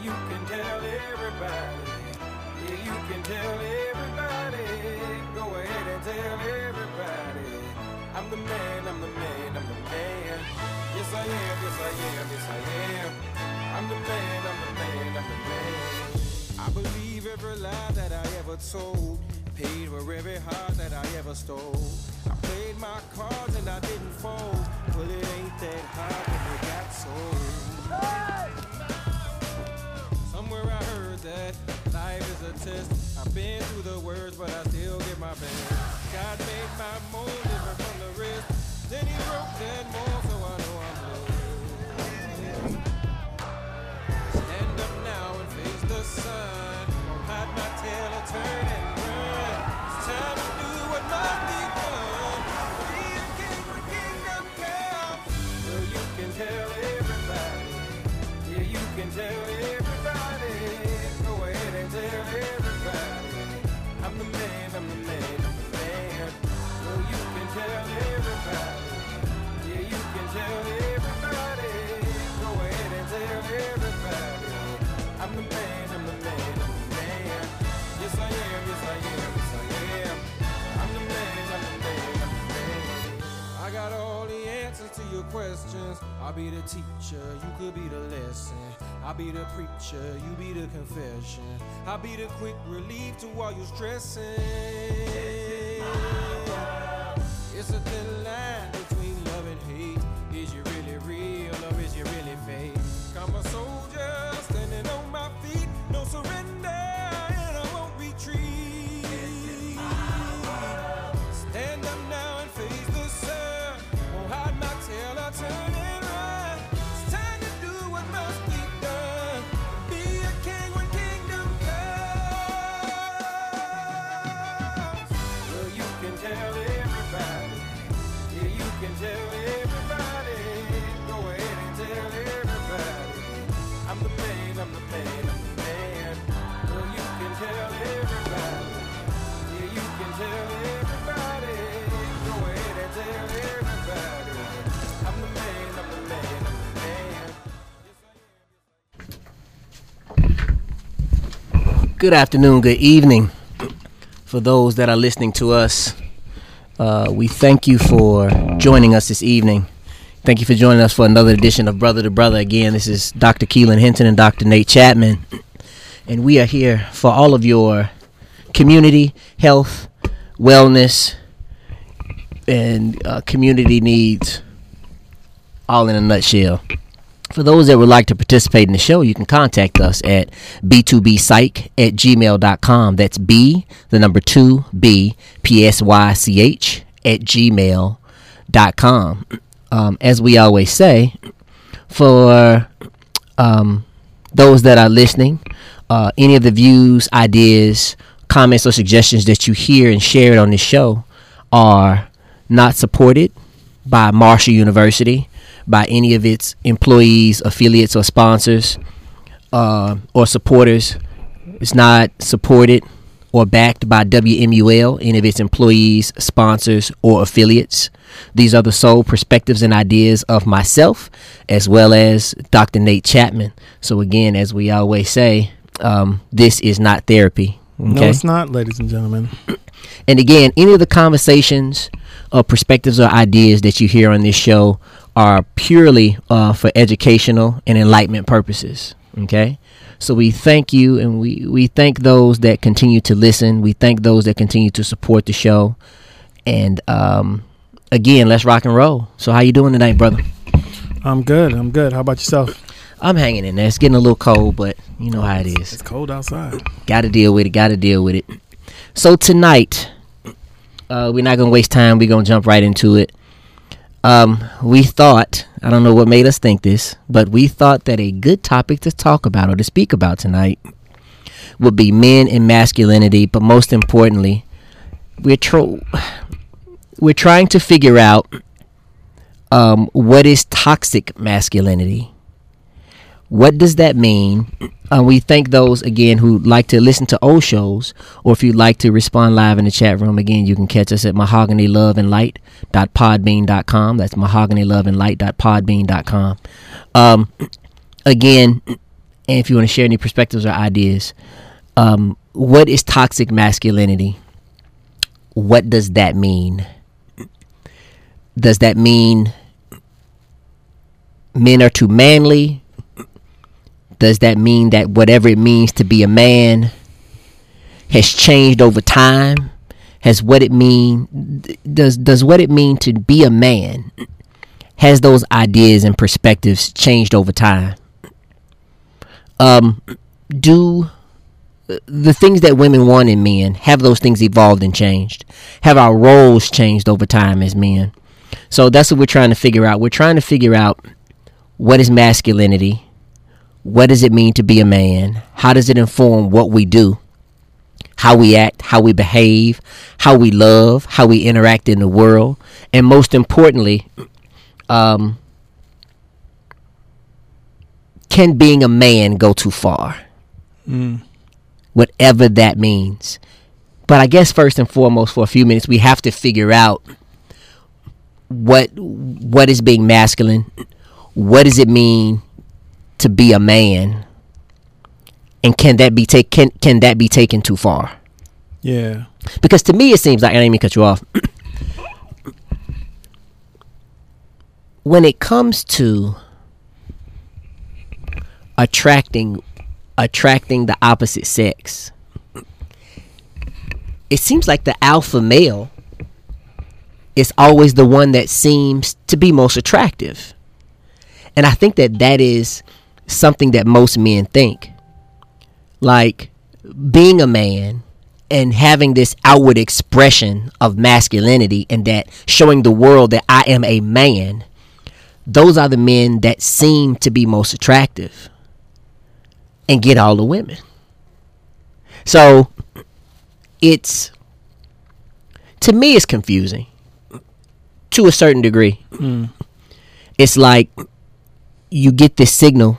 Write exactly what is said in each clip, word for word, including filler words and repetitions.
you can tell everybody. Yeah, you can tell everybody. Go ahead and tell everybody. I'm the man, I'm the man, I'm the man. Yes I am, yes I am, yes I am. I'm the man, I'm the man, I'm the man. I believe every lie that I ever told. Paid for every heart that I ever stole. I played my cards and I didn't fold. Well, it ain't that hard when it got sold. Hey! Somewhere I heard that life is a test. I've been through the worst, but I still give my best. God made my mold different from the rest. Then he broke that mold, so I know I'm blessed. Stand up now and face the sun. Don't hide my tail or turn and run. It's time to do what must be done. Be a king when kingdom comes. Well, you can tell everybody. Yeah, you can tell everybody. Go ahead and tell everybody. I'm the man, I'm the man, I'm the man. Well, you can tell everybody. Yeah, you can tell everybody. Go ahead and tell everybody. I'm the man, I'm the man, I'm the man. Yes I am, yes I am, yes I am. I'm the man, I'm the man, I'm the man. I got all the answers to your questions. I'll be the teacher, you could be the lesson. I'll be the preacher, you be the confession. I'll be the quick relief to all your stressing. It's a thin line between love and hate. Is you really real or is you really fake? I'm a soldier standing on my feet. No surrender and I won't retreat. Stand up now and face the sun. Won't hide my tail or turn and run. It's time to do what must be done. Be a king when kingdom comes. Well, you can tell everybody. Yeah, you can tell everybody. Go ahead and tell everybody. I'm the man, I'm the man, I'm the man. Well, you can tell everybody. Yeah, you can tell everybody. Go ahead and tell everybody. I'm the man, I'm the man, I'm the man. Yes, I am. Good afternoon, good evening. For those that are listening to us, uh, we thank you for joining us this evening. Thank you for joining us for another edition of Brother to Brother. Again, this is Doctor Keelan Hinton and Doctor Nate Chapman, and we are here for all of your community, health, wellness, and uh, community needs, all in a nutshell. For those that would like to participate in the show, you can contact us at b two b psych at gmail dot com. That's B, the number two, B, P S Y C H at gmail dot com. Um, as we always say, for um, those that are listening, uh, any of the views, ideas, comments, or suggestions that you hear and share on this show are not supported by Marshall University, by any of its employees, affiliates, or sponsors, uh, or supporters. It's not supported or backed by W M U L, any of its employees, sponsors, or affiliates. These are the sole perspectives and ideas of myself, as well as Doctor Nate Chapman. So again, as we always say, um, this is not therapy. Okay? No, it's not, ladies and gentlemen. And again, any of the conversations or perspectives or ideas that you hear on this show are purely uh, for educational and enlightenment purposes. Okay? So we thank you, and we, we thank those that continue to listen. We thank those that continue to support the show. And um, again, let's rock and roll. So how you doing tonight, brother? I'm good. I'm good. How about yourself? I'm hanging in there. It's getting a little cold, but you know how it is. It's cold outside. Got to deal with it. Got to deal with it. So tonight, uh, we're not going to waste time. We're going to jump right into it. Um, we thought, I don't know what made us think this, but we thought that a good topic to talk about or to speak about tonight would be men and masculinity. But most importantly, we're tro- we're trying to figure out um, what is toxic masculinity. What does that mean? Uh, we thank those, again, who like to listen to old shows, or if you'd like to respond live in the chat room, again, you can catch us at mahogany love and light dot podbean dot com. That's mahogany love and light dot podbean dot com. Um, again, and if you want to share any perspectives or ideas, um, what is toxic masculinity? What does that mean? Does that mean men are too manly? Does that mean that whatever it means to be a man has changed over time? Has what it mean does does what it mean to be a man, has those ideas and perspectives changed over time? Um, do the things that women want in men, have those things evolved and changed? Have our roles changed over time as men? So that's what we're trying to figure out. We're trying to figure out, what is masculinity? What does it mean to be a man? How does it inform what we do? How we act, how we behave, how we love, how we interact in the world, and most importantly, um, can being a man go too far? Mm. Whatever that means. But I guess first and foremost, for a few minutes, we have to figure out what what is being masculine. What does it mean to be a man? And can that be take can can that be taken too far? Yeah. Because to me, it seems like, I didn't mean to cut you off. When it comes to attracting attracting the opposite sex, it seems like the alpha male is always the one that seems to be most attractive. And I think that that is something that most men think. Like, being a man and having this outward expression of masculinity, and that showing the world that I am a man, those are the men that seem to be most attractive and get all the women. So it's, to me, it's confusing to a certain degree. Mm. It's like you get this signal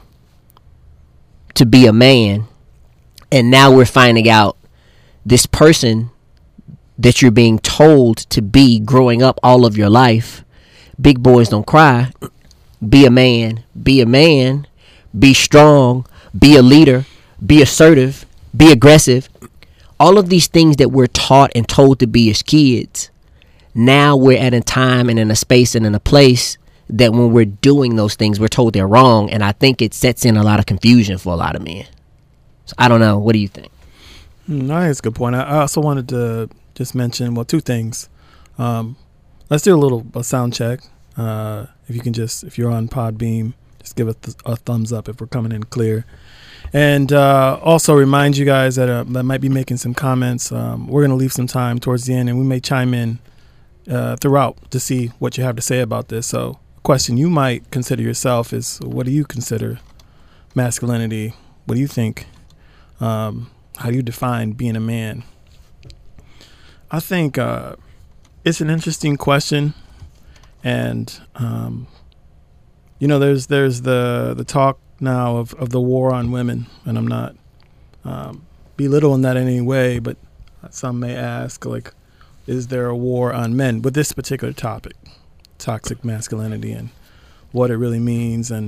to be a man, and now we're finding out this person that you're being told to be growing up all of your life. Big boys don't cry. Be a man. Be a man. Be strong. Be a leader. Be assertive. Be aggressive. All of these things that we're taught and told to be as kids, now we're at a time and in a space and in a place that when we're doing those things, we're told they're wrong. And I think it sets in a lot of confusion for a lot of men. So I don't know. What do you think? Mm, I think it's a good point. I I also wanted to just mention, well, two things. Um, let's do a little a sound check. Uh, if you can just, if you're on Podbeam, just give a, th- a thumbs up if we're coming in clear. And uh, also remind you guys that, uh, that might be making some comments. Um, we're going to leave some time towards the end, and we may chime in uh, throughout to see what you have to say about this. So a question you might consider yourself is, what do you consider masculinity? What do you think? Um, how do you define being a man? I think uh, it's an interesting question. And, um, you know, there's there's the, the talk now of, of the war on women. And I'm not um, belittling that in any way, but some may ask, like, is there a war on men with this particular topic, toxic masculinity, and what it really means? And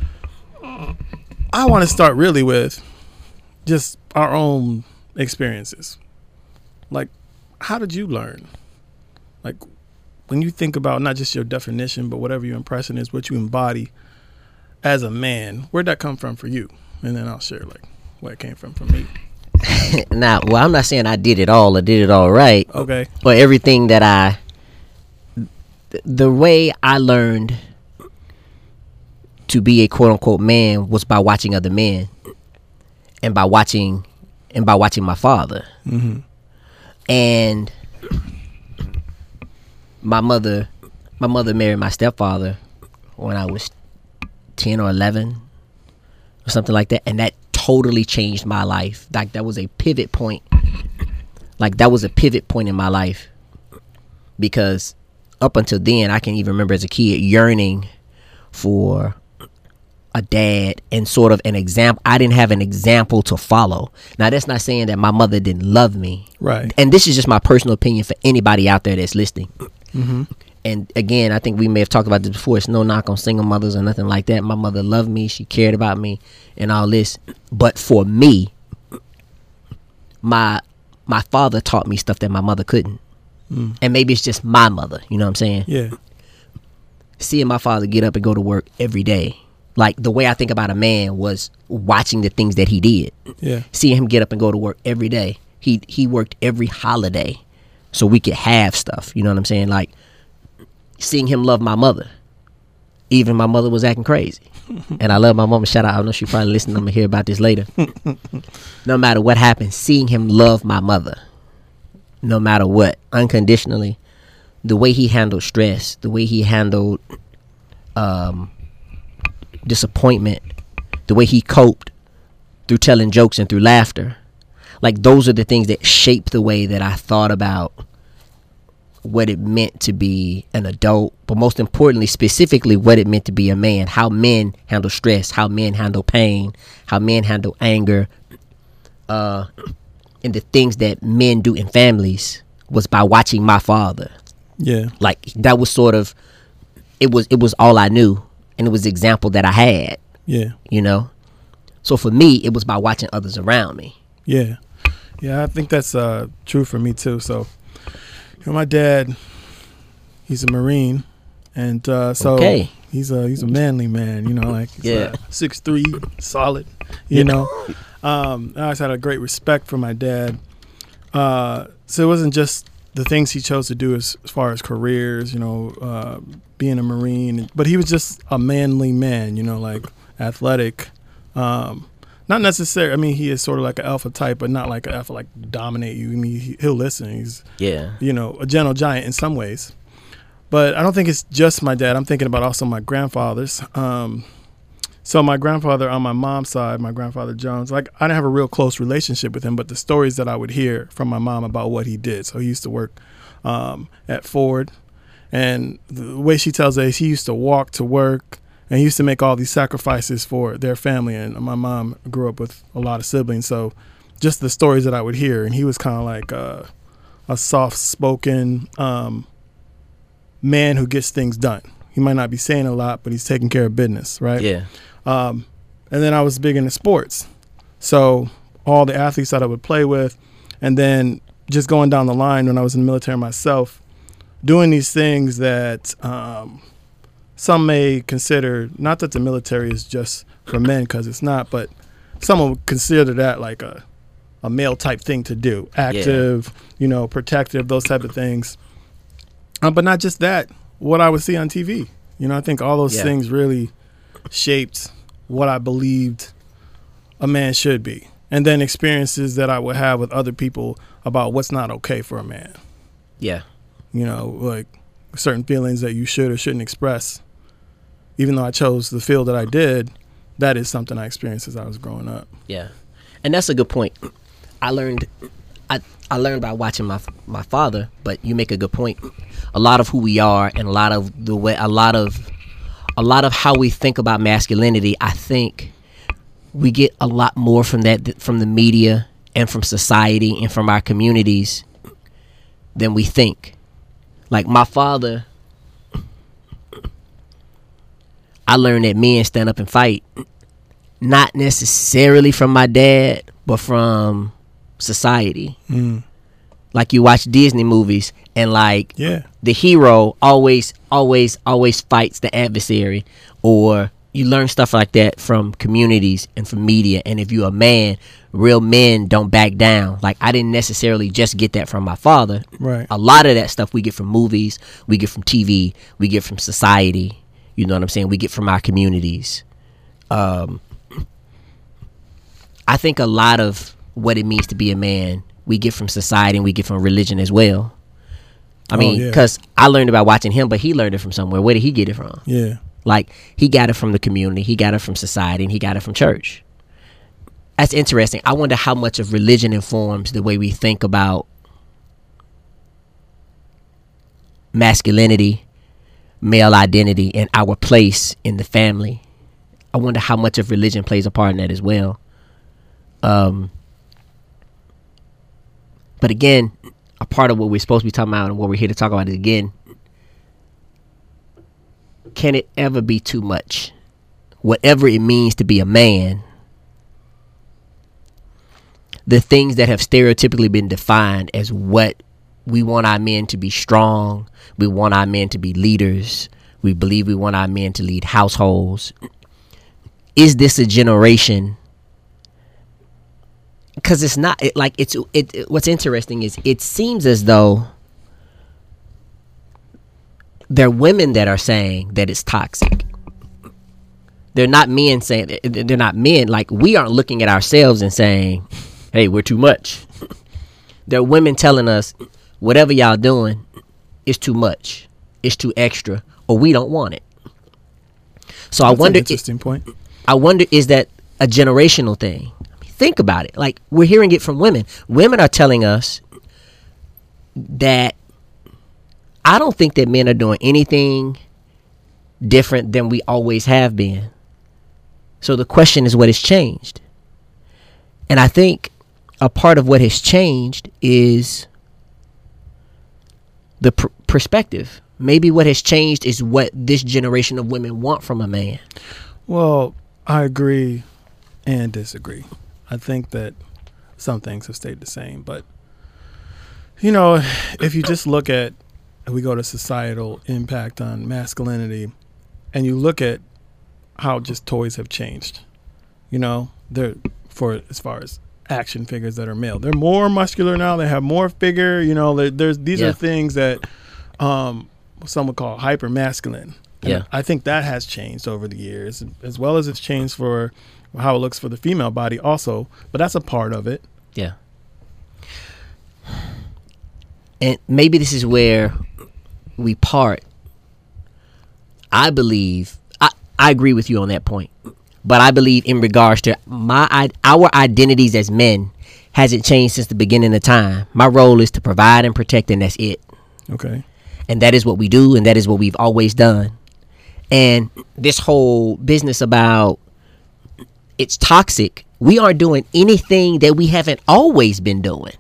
I want to start really with just our own experiences. Like, how did you learn? Like, when you think about not just your definition, but whatever your impression is, what you embody as a man, where'd that come from for you? And then I'll share, like, where it came from for me. Now, well, I'm not saying I did it all or did it all right. Okay. But everything that I, th- the way I learned to be a quote unquote man was by watching other men, and by watching, and by watching my father. Mm-hmm. And my mother, my mother married my stepfather when I was ten or eleven or something like that. And that totally changed my life. Like, that was a pivot point. Like, that was a pivot point in my life. Because up until then, I can even remember as a kid yearning for a dad and sort of an example. I didn't have an example to follow. Now, that's not saying that my mother didn't love me. Right. And this is just my personal opinion for anybody out there that's listening. Mm-hmm. and again, I think we may have talked about this before. It's no knock on single mothers or nothing like that. My mother loved me. She cared about me and all this. But for me, my my father taught me stuff that my mother couldn't. Mm. And maybe it's just my mother. You know what I'm saying? Yeah. Seeing my father get up and go to work every day. Like, the way I think about a man was watching the things that he did. Yeah. Seeing him get up and go to work every day. He he worked every holiday so we could have stuff. You know what I'm saying? Like, seeing him love my mother. Even my mother was acting crazy. And I love my mama. Shout out. I know she probably listening. I'm going to hear about this later. No matter what happened, seeing him love my mother. No matter what. Unconditionally. The way he handled stress. The way he handled um, disappointment. The way he coped through telling jokes and through laughter. Like, those are the things that shape the way that I thought about what it meant to be an adult, but most importantly, specifically what it meant to be a man, how men handle stress, how men handle pain, how men handle anger, uh, and the things that men do in families was by watching my father. Yeah. Like, that was sort of, it was, it was all I knew, and it was the example that I had. Yeah. You know? So for me, it was by watching others around me. Yeah. Yeah, I think that's uh, true for me too. So, you know, my dad, he's a Marine, and uh, so okay. he's a he's a manly man. You know, like he's yeah, six three, solid. You yeah. know, um, I always had a great respect for my dad. Uh, so it wasn't just the things he chose to do as, as far as careers. You know, uh, being a Marine, but he was just a manly man. You know, like athletic. Um, Not necessarily. I mean, he is sort of like an alpha type, but not like an alpha, like dominate you. I mean, he, he'll listen. He's, yeah, you know, a gentle giant in some ways. But I don't think it's just my dad. I'm thinking about also my grandfathers. Um, so my grandfather on my mom's side, my grandfather Jones, like I didn't have a real close relationship with him, but the stories that I would hear from my mom about what he did. So he used to work um, at Ford, and the way she tells us, he used to walk to work. And he used to make all these sacrifices for their family. And my mom grew up with a lot of siblings. So just the stories that I would hear. And he was kind of like uh, a soft-spoken um, man who gets things done. He might not be saying a lot, but he's taking care of business, right? Yeah. Um, and then I was big into sports. So all the athletes that I would play with. And then just going down the line when I was in the military myself, doing these things that um, – some may consider, not that the military is just for men, because it's not, but some would consider that like a, a male type thing to do. Active, yeah. you know, protective, those type of things. Um, but not just that, what I would see on T V. You know, I think all those yeah. things really shaped what I believed a man should be. And then experiences that I would have with other people about what's not okay for a man. Yeah. You know, like certain feelings that you should or shouldn't express. Even though I chose the field that I did, that is something I experienced as I was growing up. Yeah, and that's a good point. I learned, I I learned by watching my my father. But you make a good point. A lot of who we are, and a lot of the way, a lot of, a lot of how we think about masculinity, I think we get a lot more from that from the media and from society and from our communities than we think. Like my father. I learned that men stand up and fight, not necessarily from my dad, but from society. Mm. Like you watch Disney movies and like yeah. the hero always, always, always fights the adversary, or you learn stuff like that from communities and from media. And if you're a man, real men don't back down. Like I didn't necessarily just get that from my father. Right. A lot of that stuff we get from movies, we get from T V, we get from society. You know what I'm saying? We get from our communities. Um, I think a lot of what it means to be a man, we get from society and we get from religion as well. I mean, because oh, yeah. I learned about watching him, but he learned it from somewhere. Where did he get it from? Yeah. Like, he got it from the community, he got it from society, and he got it from church. That's interesting. I wonder how much of religion informs the way we think about masculinity, male identity, and our place in the family. I wonder how much of religion plays a part in that as well. Um, but again, a part of what we're supposed to be talking about and what we're here to talk about is, again, can it ever be too much? Whatever it means to be a man, the things that have stereotypically been defined as what we want our men to be strong, we want our men to be leaders, we believe we want our men to lead households. Is this a generation? Because it's not it, like it's it, it. What's interesting is it seems as though there are women that are saying that it's toxic. They're not men saying they're not men. Like, we aren't looking at ourselves and saying, "Hey, we're too much." There are women telling us, "Whatever y'all doing is too much. It's too extra, or we don't want it." So That's I wonder. An interesting it, point. I wonder, is that a generational thing? Think about it. Like, we're hearing it from women. Women are telling us that I don't think that men are doing anything different than we always have been. So the question is, what has changed? And I think a part of what has changed is the pr- perspective. Maybe what has changed is what this generation of women want from a man. Well, I agree and disagree. I think that some things have stayed the same, but you know, if you just look at, we go to societal impact on masculinity, and you look at how just toys have changed. You know, they're for as far as action figures that are male, they're more muscular now. They have more figure. You know, there's these yeah. are things that um, some would call hyper masculine. Yeah, I think that has changed over the years, as well as it's changed for how it looks for the female body also, but that's a part of it. Yeah. And maybe this is where we part. I believe, I, I agree with you on that point, but I believe in regards to my our identities as men hasn't changed since the beginning of time. My role is to provide and protect, and that's it. Okay. And that is what we do, and that is what we've always done. And this whole business about it's toxic, we aren't doing anything that we haven't always been doing.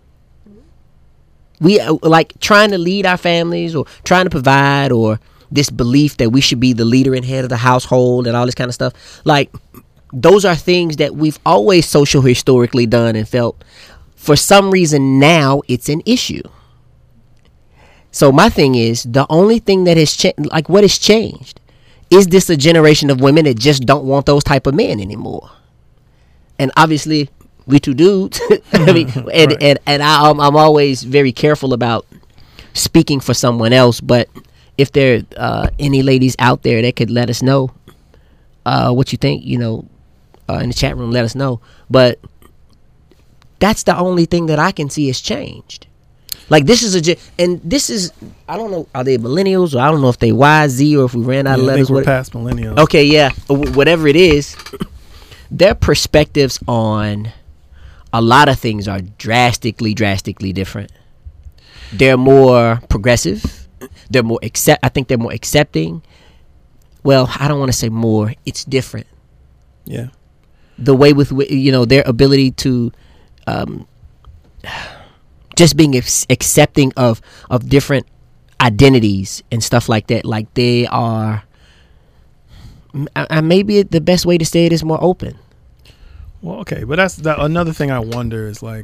We uh, like trying to lead our families or trying to provide, or this belief that we should be the leader and head of the household and all this kind of stuff. Like, those are things that we've always social historically done and felt. For some reason now it's an issue. So my thing is, the only thing that has changed, like what has changed? Is this a generation of women that just don't want those type of men anymore? And obviously, we two dudes. I mean, and, right. and and I, I'm I'm always very careful about speaking for someone else. But if there are uh, any ladies out there that could let us know uh, what you think, you know, uh, in the chat room, let us know. But that's the only thing that I can see has changed. Like, this is a, and this is, I don't know, are they millennials, or I don't know if they Y, Z, or if we ran out yeah, of letters. I think we're past millennials. Okay, yeah, whatever it is, their perspectives on a lot of things are drastically, drastically different. They're more progressive. They're more accept. I think they're more accepting. Well, I don't want to say more. It's different. Yeah. The way with, you know, their ability to, um, just being ex- accepting of of different identities and stuff like that. Like, they are, uh, maybe the best way to say it is more open. Well, okay, but that's that, another thing I wonder is, like,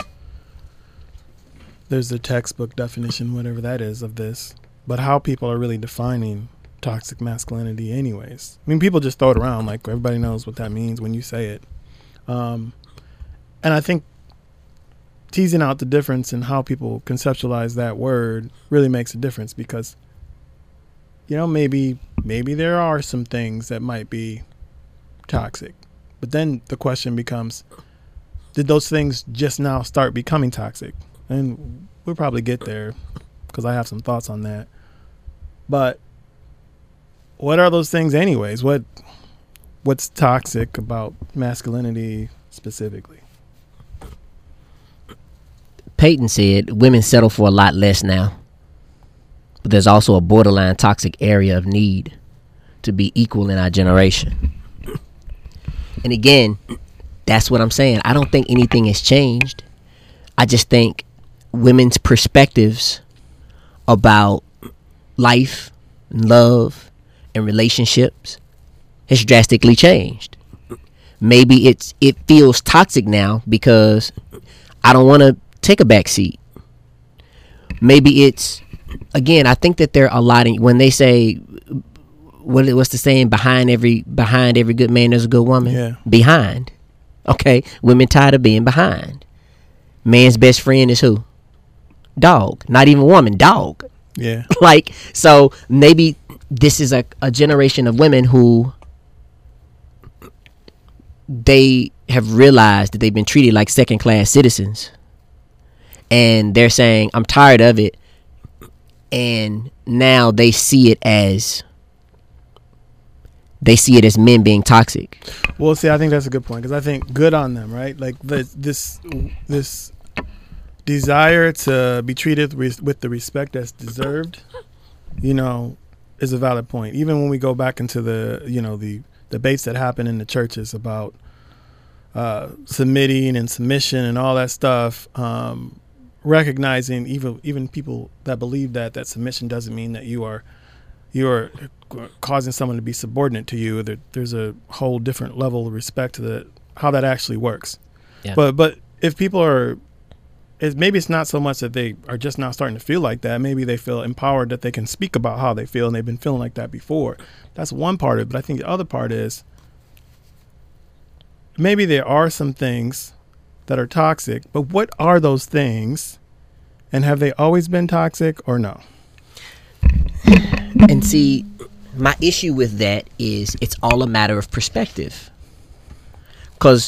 there's the textbook definition, whatever that is, of this, but how people are really defining toxic masculinity anyways. I mean, people just throw it around like everybody knows what that means when you say it. Um, and I think teasing out the difference in how people conceptualize that word really makes a difference, because, you know, maybe maybe there are some things that might be toxic, but then the question becomes, did those things just now start becoming toxic? And we'll probably get there, because I have some thoughts on that. But what are those things anyways? What what's toxic about masculinity specifically? Peyton said women settle for a lot less now, but there's also a borderline toxic area of need to be equal in our generation. And again, that's what I'm saying. I don't think anything has changed. I just think women's perspectives about life and love and relationships has drastically changed. Maybe it's it feels toxic now because I don't want to take a back seat. Maybe it's, again, I think that they're allotting, when they say, what what's the saying, behind every behind every good man there's a good woman. Yeah. Behind. Okay, women tired of being behind. Man's best friend is who? Dog. Not even woman, dog. Yeah. Like, so maybe this is a, a generation of women who they have realized that they've been treated like second class citizens, and they're saying, I'm tired of it. And now they see it as they see it as men being toxic. Well, see, I think that's a good point, because I think good on them, right? Like the, this this desire to be treated with, with the respect that's deserved, you know, is a valid point. Even when we go back into the, you know, the debates that happen in the churches about uh, submitting and submission and all that stuff, um, recognizing even even people that believe that that submission doesn't mean that you are you are causing someone to be subordinate to you. There, there's a whole different level of respect to the how that actually works. Yeah. But but if people are, it, maybe it's not so much that they are just now starting to feel like that. Maybe they feel empowered that they can speak about how they feel, and they've been feeling like that before. That's one part of it. But I think the other part is maybe there are some things that are toxic, but what are those things, and have they always been toxic or no? And see, my issue with that is it's all a matter of perspective. Because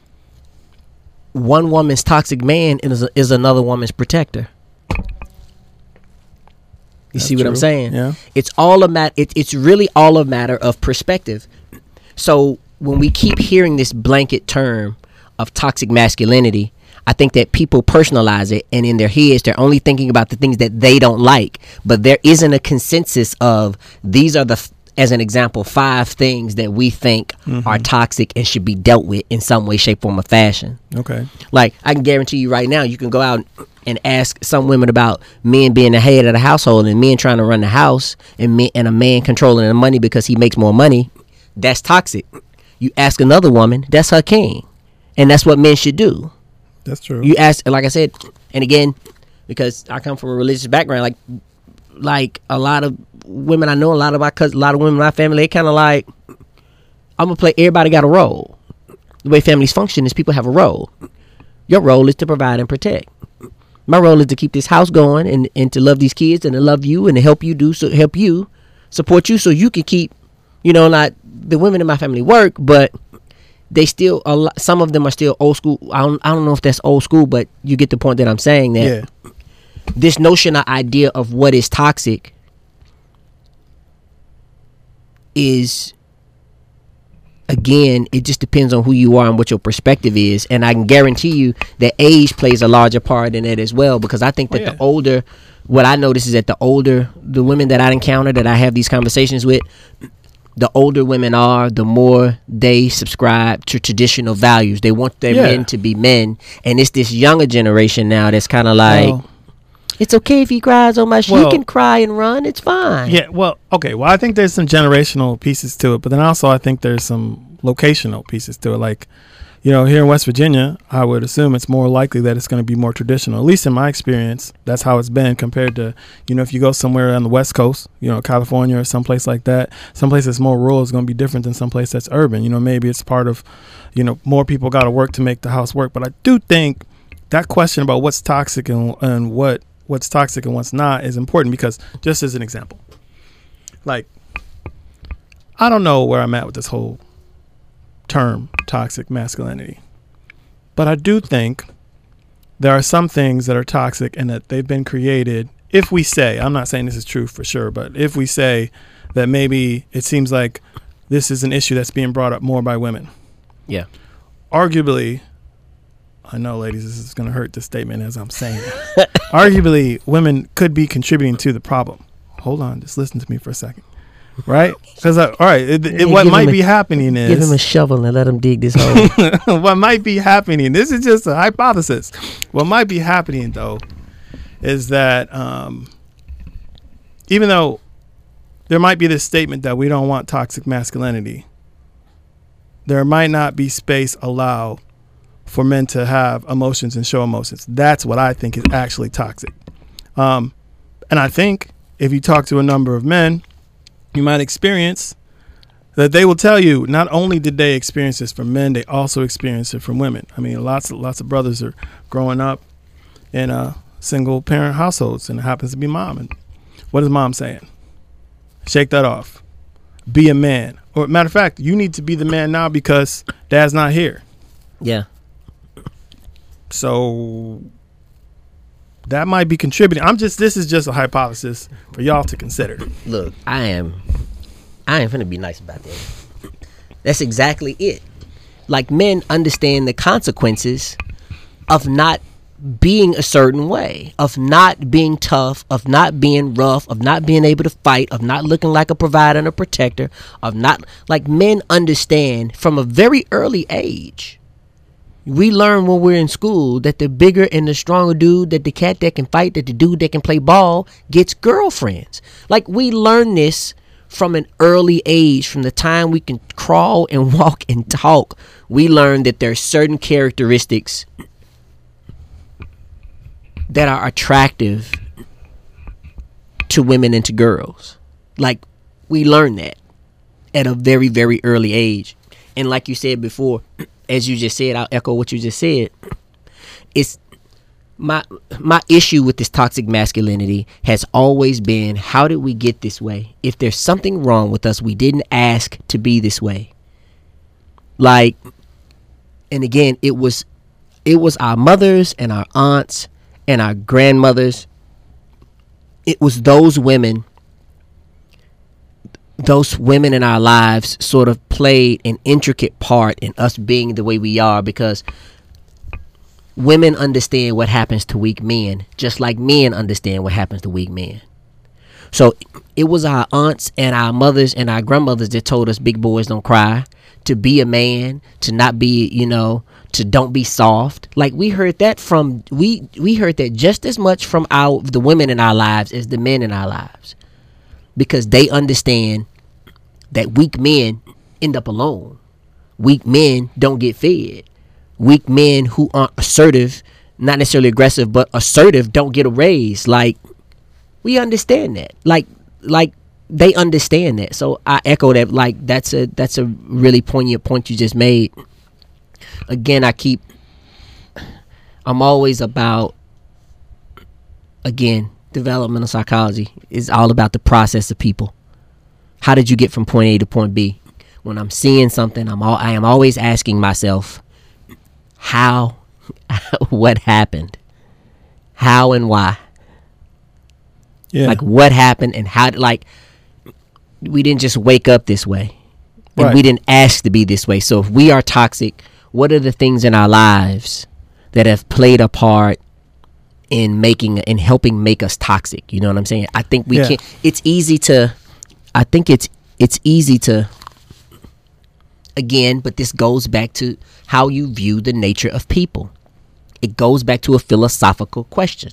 one woman's toxic man is, a, is another woman's protector. You That's see what true. I'm saying? Yeah. It's all a mat. It, it's really all a matter of perspective. So when we keep hearing this blanket term of toxic masculinity, I think that people personalize it, and in their heads they're only thinking about the things that they don't like. But there isn't a consensus of these are the, as an example, five things that we think Mm-hmm. are toxic and should be dealt with in some way, shape, form, or fashion. Okay. Like, I can guarantee you right now, you can go out and ask some women about men being the head of the household and men trying to run the house, and men, and a man controlling the money because he makes more money. That's toxic. You ask another woman, that's her king, and that's what men should do. That's true. You ask, like I said, and again, because I come from a religious background, like like a lot of women I know, a lot of my cousins, a lot of women in my family, they kind of like, I'm gonna play. Everybody got a role. The way families function is people have a role. Your role is to provide and protect. My role is to keep this house going and, and to love these kids and to love you and to help you do so help you support you so you can keep, you know, not the women in my family work, but they still a lot, some of them are still old school. I don't I don't know if that's old school, but you get the point that I'm saying, that Yeah. this notion or idea of what is toxic is, again, it just depends on who you are and what your perspective is. And I can guarantee you that age plays a larger part in it as well, because I think that Oh, yeah. the older, what I notice is that the older the women that I encounter, that I have these conversations with, the older women are, the more they subscribe to traditional values. They want their Yeah. men to be men. And it's this younger generation now that's kind of like, Well, it's okay if he cries so much. Well- he can cry and run. It's fine. yeah. Well, okay. Well, I think there's some generational pieces to it, but then also I think there's some locational pieces to it. Like, you know, here in West Virginia, I would assume it's more likely that it's going to be more traditional. At least in my experience, that's how it's been compared to, you know, if you go somewhere on the West Coast, you know, California or someplace like that, someplace that's more rural is going to be different than someplace that's urban. You know, maybe it's part of, you know, more people got to work to make the house work. But I do think that question about what's toxic and, and what what's toxic and what's not is important, because just as an example, like, I don't know where I'm at with this whole term toxic masculinity, but I do think there are some things that are toxic and that they've been created. If we say, I'm not saying this is true for sure, but if we say that maybe it seems like this is an issue that's being brought up more by women, Yeah. arguably, I know, ladies, this is going to hurt this statement as I'm saying it. Arguably, women could be contributing to the problem. Hold on, just listen to me for a second. Right? Because, all right, it, it, Yeah, what give might him a- be happening is... Give him a shovel and let him dig this hole. what might be happening, this is just a hypothesis. What might be happening, though, is that um, even though there might be this statement that we don't want toxic masculinity. There might not be space allowed for men to have emotions and show emotions. That's what I think is actually toxic. Um, and I think if you talk to a number of men, you might experience that they will tell you not only did they experience this from men, they also experience it from women. I mean, lots of lots of brothers are growing up in uh, single parent households, and it happens to be mom. And what is mom saying? Shake that off. Be a man. Or matter of fact, you need to be the man now because dad's not here. Yeah. So that might be contributing. I'm just, this is just a hypothesis for y'all to consider. Look, I am, I am finna be nice about that. That's exactly it. Like, men understand the consequences of not being a certain way, of not being tough, of not being rough, of not being able to fight, of not looking like a provider and a protector, of not, like, men understand from a very early age. We learn when we're in school that the bigger and the stronger dude, that the cat that can fight, that the dude that can play ball gets girlfriends. Like, we learn this from an early age, from the time we can crawl and walk and talk. We learn that there are certain characteristics that are attractive to women and to girls. Like, we learn that at a very, very early age. And like you said before, as you just said, I'll echo what you just said. It's my my issue with this toxic masculinity has always been, how did we get this way? If there's something wrong with us, we didn't ask to be this way. Like, and again, it was it was our mothers and our aunts and our grandmothers. It was those women those women in our lives sort of played an intricate part in us being the way we are, because women understand what happens to weak men just like men understand what happens to weak men. So it was our aunts and our mothers and our grandmothers that told us big boys don't cry, to be a man, to not be, you know, to don't be soft. Like, we heard that from we we heard that just as much from our the women in our lives as the men in our lives. Because they understand that weak men end up alone. Weak men don't get fed. Weak men who aren't assertive, not necessarily aggressive, but assertive, don't get a raise. Like, we understand that. Like, like they understand that. So I echo that. Like, that's a that's a really poignant point you just made. Again, I keep. I'm always about. Again. Developmental psychology is all about the process of people. How did you get from point A to point B? When I'm seeing something, I'm all, I am always asking myself, how, what happened? How and why? Yeah. Like, what happened and how, like, we didn't just wake up this way. And right. We didn't ask to be this way. So if we are toxic, what are the things in our lives that have played a part in making in helping make us toxic? You know what I'm saying? I think we yeah. can it's easy to I think it's it's easy to again, but this goes back to how you view the nature of people. It goes back to a philosophical question.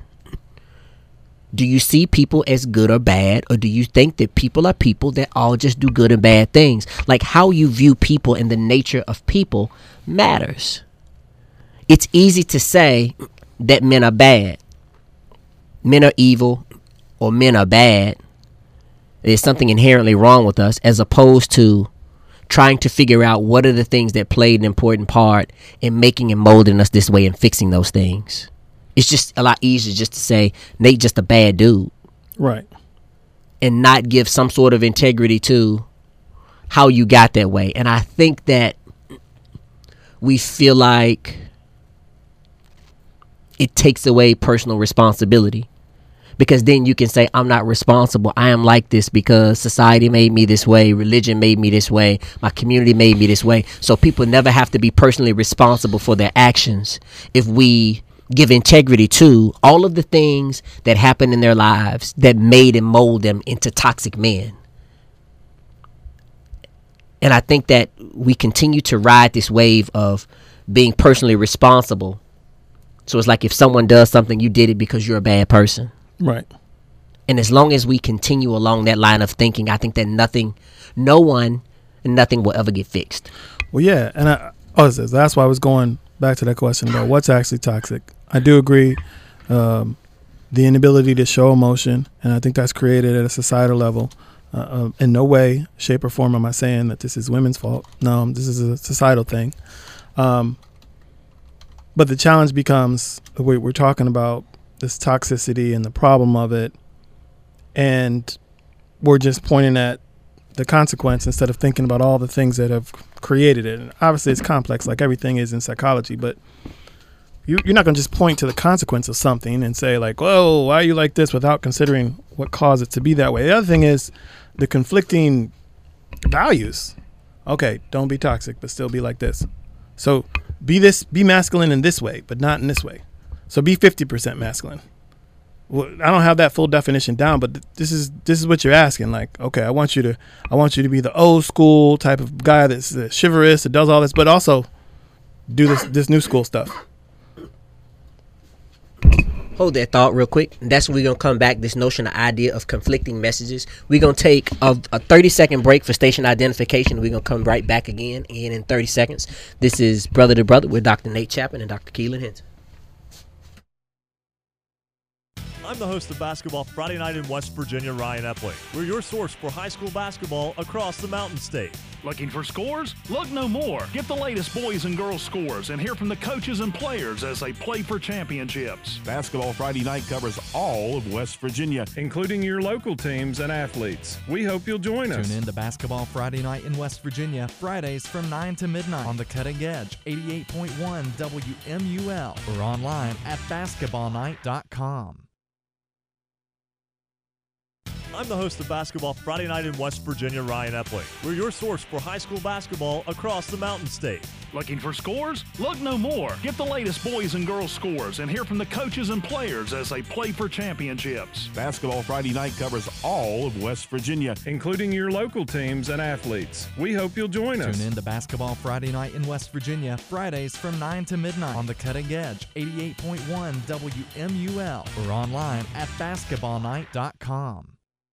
Do you see people as good or bad, or do you think that people are people that all just do good and bad things? Like, how you view people and the nature of people matters. It's easy to say that men are bad. Men are evil, or men are bad. There's something inherently wrong with us, as opposed to trying to figure out what are the things that played an important part in making and molding us this way and fixing those things. It's just a lot easier just to say Nate just a bad dude. Right. And not give some sort of integrity to how you got that way. And I think that we feel like it takes away personal responsibility. Because then you can say, I'm not responsible. I am like this because society made me this way. Religion made me this way. My community made me this way. So people never have to be personally responsible for their actions if we give integrity to all of the things that happened in their lives that made and mold them into toxic men. And I think that we continue to ride this wave of being personally responsible. So it's like if someone does something, you did it because you're a bad person. Right. And as long as we continue along that line of thinking, I think that nothing, no one, and nothing will ever get fixed. Well, yeah, and I, oh, that's why I was going back to that question about what's actually toxic. I do agree, um, the inability to show emotion, and I think that's created at a societal level. Uh, uh, in no way, shape, or form am I saying that this is women's fault. No, this is a societal thing. Um, but the challenge becomes we, we're talking about this toxicity and the problem of it, and we're just pointing at the consequence instead of thinking about all the things that have created it. And obviously, it's complex, like everything is in psychology, but you, you're not going to just point to the consequence of something and say, like, whoa, why are you like this, without considering what caused it to be that way. The other thing is the conflicting values. Okay, don't be toxic, but still be like this. So be this, be masculine in this way, but not in this way. So be fifty percent masculine. Well, I don't have that full definition down, but th- this is this is what you're asking. Like, okay, I want you to, I want you to be the old school type of guy that's uh, chivalrous, that does all this, but also do this this new school stuff. Hold that thought real quick. That's when we're going to come back, this notion, the idea of conflicting messages. We're going to take a, a thirty-second break for station identification. We're going to come right back again in, in thirty seconds. This is Brother to Brother with Doctor Nate Chapman and Doctor Keelan Hinton. I'm the host of Basketball Friday Night in West Virginia, Ryan Epling. We're your source for high school basketball across the Mountain State. Looking for scores? Look no more. Get the latest boys and girls scores and hear from the coaches and players as they play for championships. Basketball Friday Night covers all of West Virginia, including your local teams and athletes. We hope you'll join us. Tune in to Basketball Friday Night in West Virginia, Fridays from nine to midnight on the Cutting Edge, eighty-eight point one W M U L, or online at basketball night dot com. I'm the host of Basketball Friday Night in West Virginia, Ryan Epling. We're your source for high school basketball across the Mountain State. Looking for scores? Look no more. Get the latest boys and girls scores and hear from the coaches and players as they play for championships. Basketball Friday Night covers all of West Virginia, including your local teams and athletes. We hope you'll join us. Tune in to Basketball Friday Night in West Virginia, Fridays from nine to midnight on the Cutting Edge, eighty-eight point one W M U L, or online at basketball night dot com.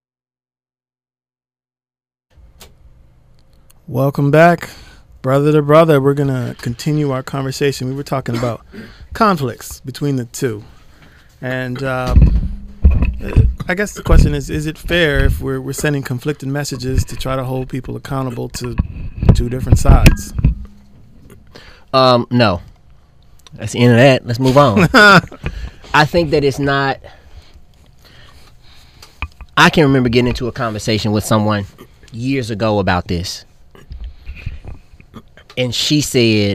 Welcome back, brother to brother. We're going to continue our conversation. We were talking about conflicts between the two. And um, I guess the question is, is it fair if we're, we're sending conflicting messages to try to hold people accountable to two different sides? Um, no. That's the end of that. Let's move on. I think that it's not. I can remember getting into a conversation with someone years ago about this. And she said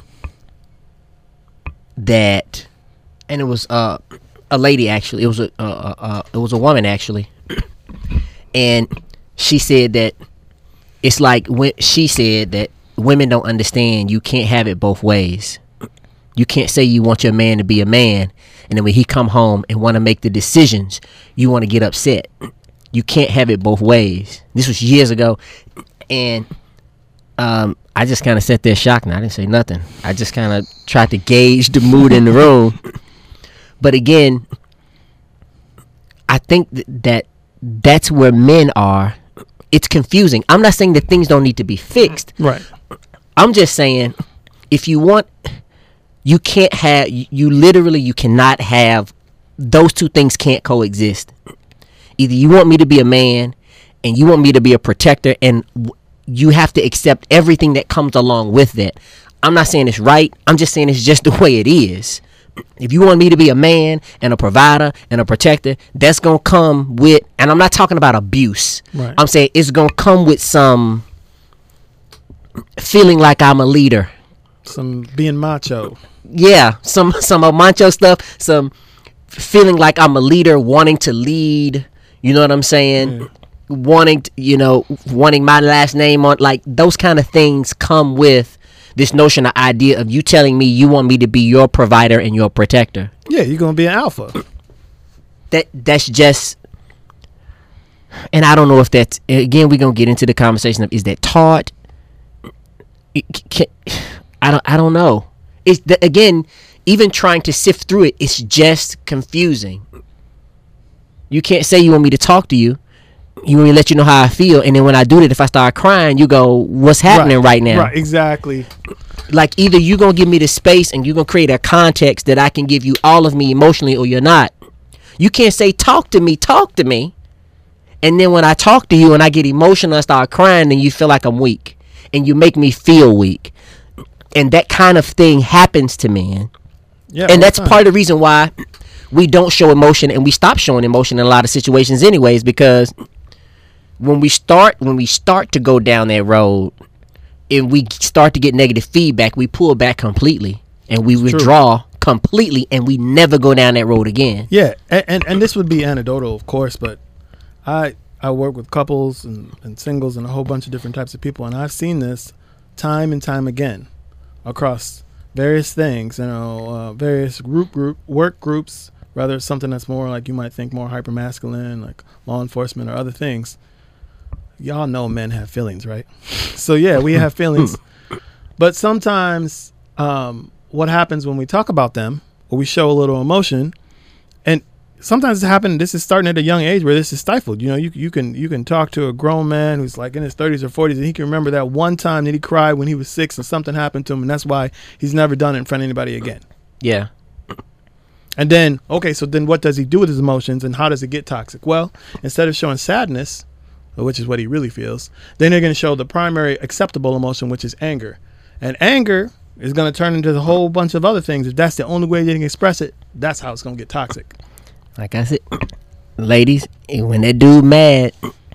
that, and it was uh, a lady actually. It was a uh, uh, uh, it was a woman actually, and she said that it's like when she said that women don't understand. You can't have it both ways. You can't say you want your man to be a man, and then when he come home and want to make the decisions, you want to get upset. You can't have it both ways. This was years ago, and um. I just kind of sat there shocked, and I didn't say nothing. I just kind of tried to gauge the mood in the room. But again, I think th- that that's where men are. It's confusing. I'm not saying that things don't need to be fixed. Right. I'm just saying, if you want, you can't have, you, you literally, you cannot have, those two things can't coexist. Either you want me to be a man, and you want me to be a protector, and w- you have to accept everything that comes along with that. I'm not saying it's right. I'm just saying it's just the way it is. If you want me to be a man and a provider and a protector, that's going to come with, and I'm not talking about abuse. Right. I'm saying it's going to come with some feeling like I'm a leader. Some being macho. Yeah, some some of macho stuff, some feeling like I'm a leader, wanting to lead. You know what I'm saying? Yeah. Wanting, to, you know, wanting my last name on, like those kind of things come with this notion, of idea of you telling me you want me to be your provider and your protector. Yeah, you're gonna be an alpha. That that's just, and I don't know if that's, again, we're gonna get into the conversation of, is that taught? It, can, I don't I don't know. It's the, again, even trying to sift through it, it's just confusing. You can't say you want me to talk to you. You want me to let you know how I feel, and then when I do that, if I start crying, you go, what's happening right, right now? Right, exactly. Like, either you're going to give me the space and you're going to create a context that I can give you all of me emotionally, or you're not. You can't say, talk to me, talk to me. And then when I talk to you and I get emotional and start crying, then you feel like I'm weak. And you make me feel weak. And that kind of thing happens to men. Yeah, and that's part of the reason why we don't show emotion, and we stop showing emotion in a lot of situations anyways, because when we start when we start to go down that road and we start to get negative feedback, we pull back completely and we it's withdraw true. completely, and we never go down that road again. Yeah, and, and, and this would be anecdotal, of course, but I I work with couples and, and singles and a whole bunch of different types of people, and I've seen this time and time again across various things, you know, uh, various group group work groups, whether it's something that's more like you might think more hyper masculine, like law enforcement or other things. Y'all know men have feelings, right? So yeah, we have feelings, but sometimes um, what happens when we talk about them or we show a little emotion, and sometimes it happens. This is starting at a young age where this is stifled. You know, you you can you can talk to a grown man who's like in his thirties or forties, and he can remember that one time that he cried when he was six and something happened to him, and that's why he's never done it in front of anybody again. Yeah. And then, okay, so then what does he do with his emotions, and how does it get toxic? Well, instead of showing sadness, which is what he really feels, then they're going to show the primary acceptable emotion, which is anger. And anger is going to turn into a whole bunch of other things. If that's the only way they can express it, that's how it's going to get toxic. Like I said, ladies, when that dude mad,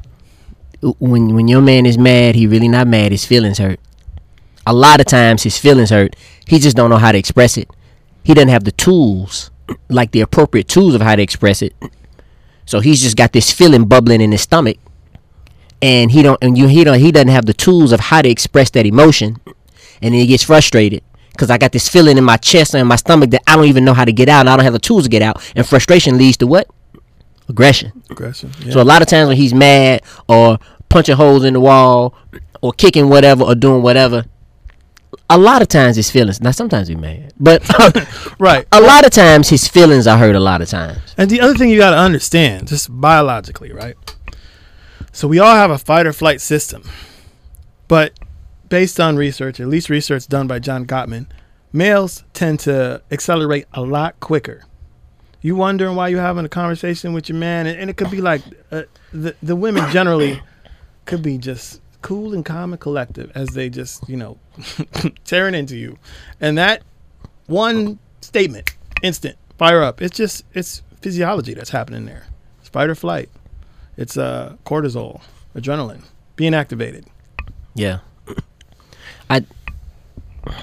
when when your man is mad, he really not mad. His feelings hurt. A lot of times his feelings hurt. He just don't know how to express it. He doesn't have the tools, like the appropriate tools of how to express it. So he's just got this feeling bubbling in his stomach, and he don't and you he don't he doesn't have the tools of how to express that emotion, and then he gets frustrated. Because I got this feeling in my chest and in my stomach that I don't even know how to get out, and I don't have the tools to get out. And frustration leads to what? Aggression. Aggression. Yeah. So a lot of times when he's mad or punching holes in the wall or kicking whatever or doing whatever, a lot of times his feelings. Now sometimes he's mad, but right. A lot of times his feelings are hurt. A lot of times. And the other thing you got to understand, just biologically, right? So we all have a fight or flight system, but based on research, at least research done by John Gottman, males tend to accelerate a lot quicker. You wondering why you're having a conversation with your man, and, and it could be like uh, the the women generally could be just cool and calm and collective as they just, you know, tearing into you, and that one statement, instant fire up. It's just it's physiology that's happening there. It's fight or flight. It's uh, cortisol, adrenaline being activated. Yeah. I at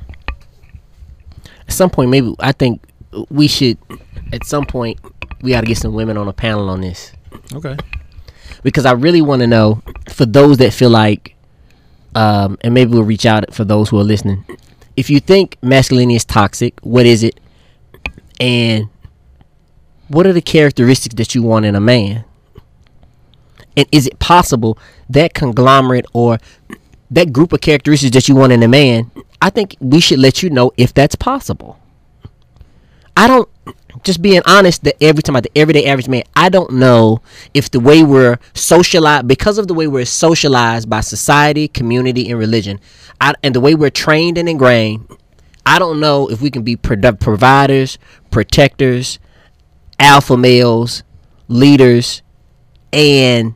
some point maybe I think we should at some point we got to get some women on a panel on this. Okay. Because I really want to know, for those that feel like um and maybe we'll reach out for those who are listening, if you think masculinity is toxic, what is it, and what are the characteristics that you want in a man, and is it possible that conglomerate or that group of characteristics that you want in a man? I think we should let you know if that's possible. I don't, just being honest, that every time, the everyday average man, I don't know if the way we're socialized, because of the way we're socialized by society, community, and religion, I, and the way we're trained and ingrained, I don't know if we can be produ- providers, protectors, alpha males, leaders, and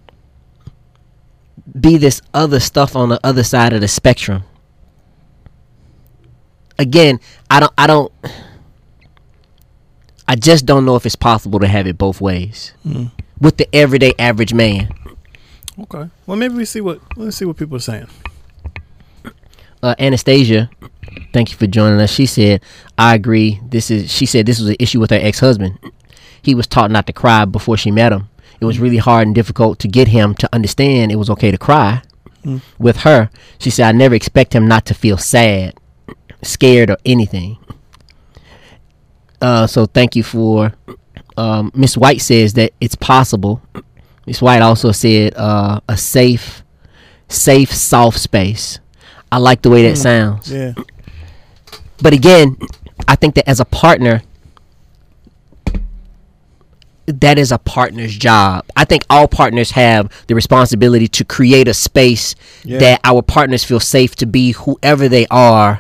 be this other stuff on the other side of the spectrum. Again, I don't I don't I just don't know if it's possible to have it both ways mm. with the everyday average man. Okay. Well, maybe we see what let's see what people are saying. Uh, Anastasia, thank you for joining us. She said, I agree. This is she said this was an issue with her ex-husband. He was taught not to cry before she met him. It was really hard and difficult to get him to understand it was okay to cry. Mm. With her, she said, I never expect him not to feel sad, scared, or anything. Uh, so thank you for um, Miss White says that it's possible. Miss White also said uh, a safe, safe, soft space. I like the way that mm. sounds. Yeah. But again, I think that as a partner, that is a partner's job. I think all partners have the responsibility to create a space yeah. that our partners feel safe to be whoever they are,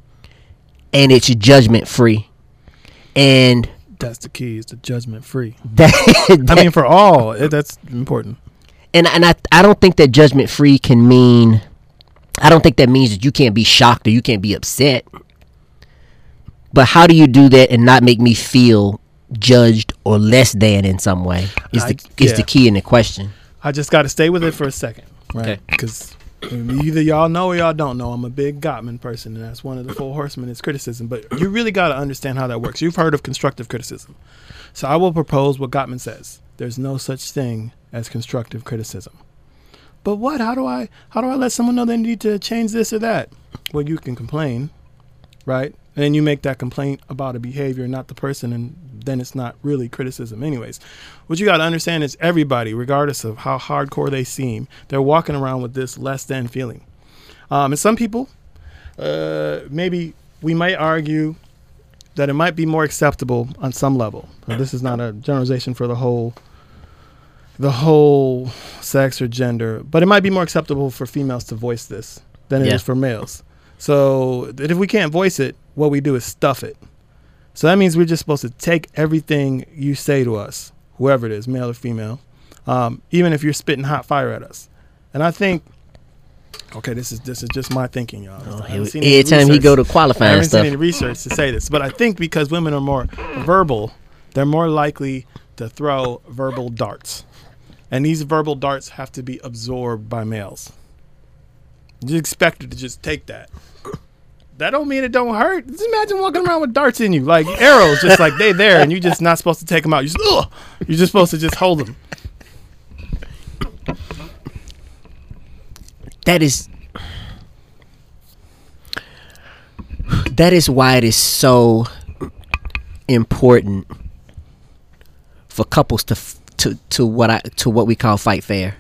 and it's judgment free. And that's the key, is the judgment free. That, that, I mean, for all, it, that's important. And and I I don't think that judgment free can mean, I don't think that means that you can't be shocked or you can't be upset. But how do you do that and not make me feel judged or less than in some way? Is the I, is yeah. the key in the question. I just got to stay with it for a second, right? Because okay. either y'all know or y'all don't know. I'm a big Gottman person, and that's one of the four horsemen is criticism. But you really got to understand how that works. You've heard of constructive criticism. So I will propose what Gottman says. There's no such thing as constructive criticism. But what? How do I how do I let someone know they need to change this or that? Well, you can complain, right? And then you make that complaint about a behavior, not the person, and then it's not really criticism anyways. What you got to understand is everybody, regardless of how hardcore they seem, they're walking around with this less than feeling. Um, and some people, uh, maybe we might argue that it might be more acceptable on some level. So this is not a generalization for the whole the whole sex or gender, but it might be more acceptable for females to voice this than it yeah. is for males. So if we can't voice it, what we do is stuff it. So that means we're just supposed to take everything you say to us, whoever it is, male or female, um, even if you're spitting hot fire at us. And I think, okay, this is this is just my thinking, y'all. Oh, every time he go to qualifying I haven't stuff. seen any research to say this, but I think because women are more verbal, they're more likely to throw verbal darts. And these verbal darts have to be absorbed by males. You're expected to just take that. That don't mean it don't hurt. Just imagine walking around with darts in you, like arrows, just like they there, and you're just not supposed to take them out. You're just, ugh, you're just supposed to just hold them. That is, that is why it is so important for couples to to to what I to what we call fight fair.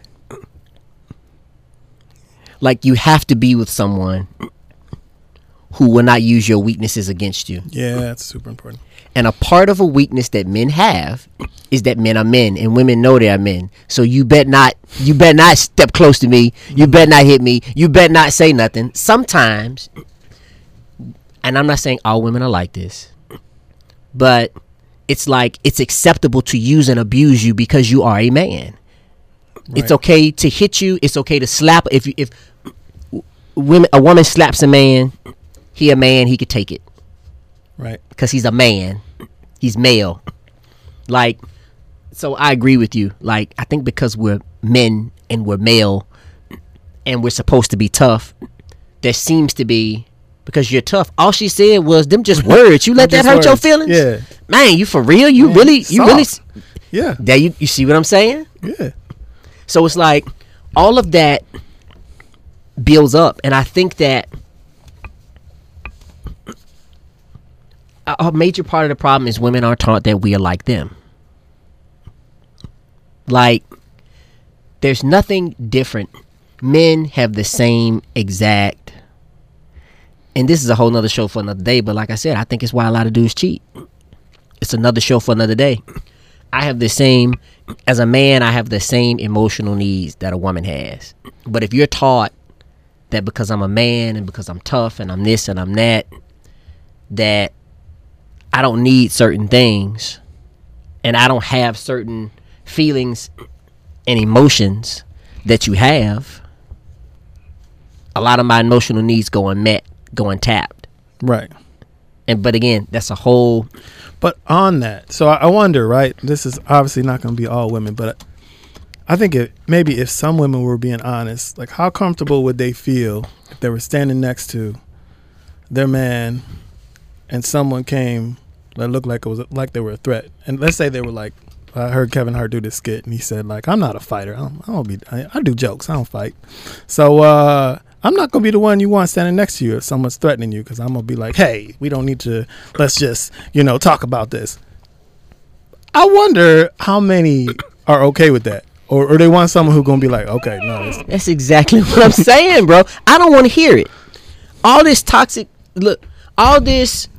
Like, you have to be with someone who will not use your weaknesses against you. Yeah, that's super important. And a part of a weakness that men have is that men are men, and women know they are men. So you bet not, you bet not step close to me. You bet not hit me. You bet not say nothing. Sometimes, and I'm not saying all women are like this, but it's like it's acceptable to use and abuse you because you are a man. Right. It's okay to hit you. It's okay to slap. If if women, a woman slaps a man, he a man, he could take it. Right. Because he's a man. He's male. Like, so I agree with you. Like, I think because we're men and we're male and we're supposed to be tough, there seems to be, because you're tough. All she said was them just words. You let that hurt words. Your feelings? Yeah. Man, you for real? You man, really, you soft. really. Yeah. That you, you see what I'm saying? Yeah. So it's like all of that builds up. And I think that a major part of the problem is women are taught that we are like them. Like, there's nothing different. Men have the same exact, and this is a whole nother show for another day, but like I said, I think it's why a lot of dudes cheat. It's another show for another day. I have the same, as a man, I have the same emotional needs that a woman has. But if you're taught that because I'm a man and because I'm tough and I'm this and I'm that, that I don't need certain things and I don't have certain feelings and emotions that you have, a lot of my emotional needs go unmet, go untapped. Right. And but again, that's a whole. But on that, so I wonder, right? This is obviously not going to be all women, but I think it, maybe if some women were being honest, like how comfortable would they feel if they were standing next to their man and someone came that looked like it was like they were a threat, and let's say they were like, I heard Kevin Hart do this skit, and he said like, I'm not a fighter. I don't, I don't be. I, I do jokes. I don't fight. So uh, I'm not gonna be the one you want standing next to you if someone's threatening you, because I'm gonna be like, hey, we don't need to. Let's just you know talk about this. I wonder how many are okay with that, or, or they want someone who's gonna be like, okay, no. It's- That's exactly what I'm saying, bro. I don't want to hear it. All this toxic look. All this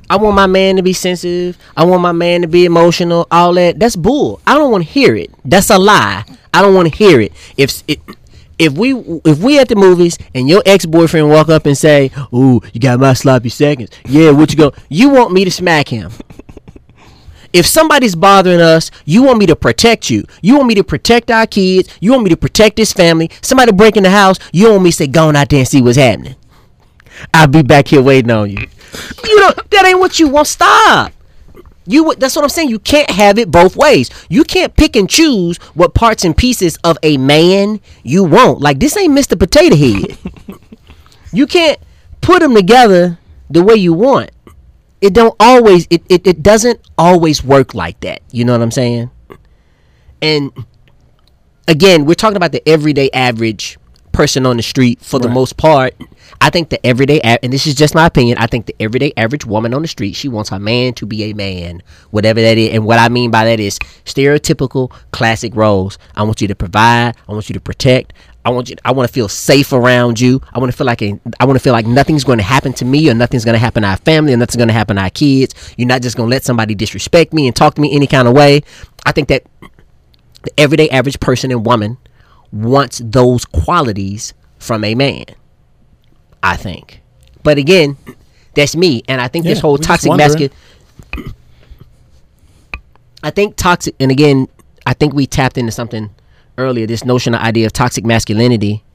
I want my man to be sensitive. I want my man to be emotional. All that. That's bull. I don't want to hear it. That's a lie. I don't want to hear it. If it, if we if we at the movies and your ex-boyfriend walk up and say, "Ooh, you got my sloppy seconds." Yeah, what you go? You want me to smack him? If somebody's bothering us, you want me to protect you. You want me to protect our kids. You want me to protect this family. Somebody break in the house. You want me to say, "Go on out there and see what's happening." I'll be back here waiting on you. You know, that ain't what you want. Stop. You. That's what I'm saying. You can't have it both ways. You can't pick and choose what parts and pieces of a man you want. Like, this ain't Mister Potato Head. You can't put them together the way you want. It don't always. It, it, it doesn't always work like that. You know what I'm saying? And again, we're talking about the everyday average person on the street for the Right. most part. I think the everyday, a- and this is just my opinion, I think the everyday average woman on the street, she wants her man to be a man, whatever that is. And what I mean by that is stereotypical classic roles. I want you to provide. I want you to protect. I want you. I want to feel safe around you. I want to feel like a, I want to feel like nothing's going to happen to me, or nothing's going to happen to our family, or nothing's going to happen to our kids. You're not just going to let somebody disrespect me and talk to me any kind of way. I think that the everyday average person and woman wants those qualities from a man. I think. But again, that's me. And I think Yeah, this whole we're just toxic wondering. masculine, I think toxic, and again, I think we tapped into something earlier, this notion, of idea of toxic masculinity.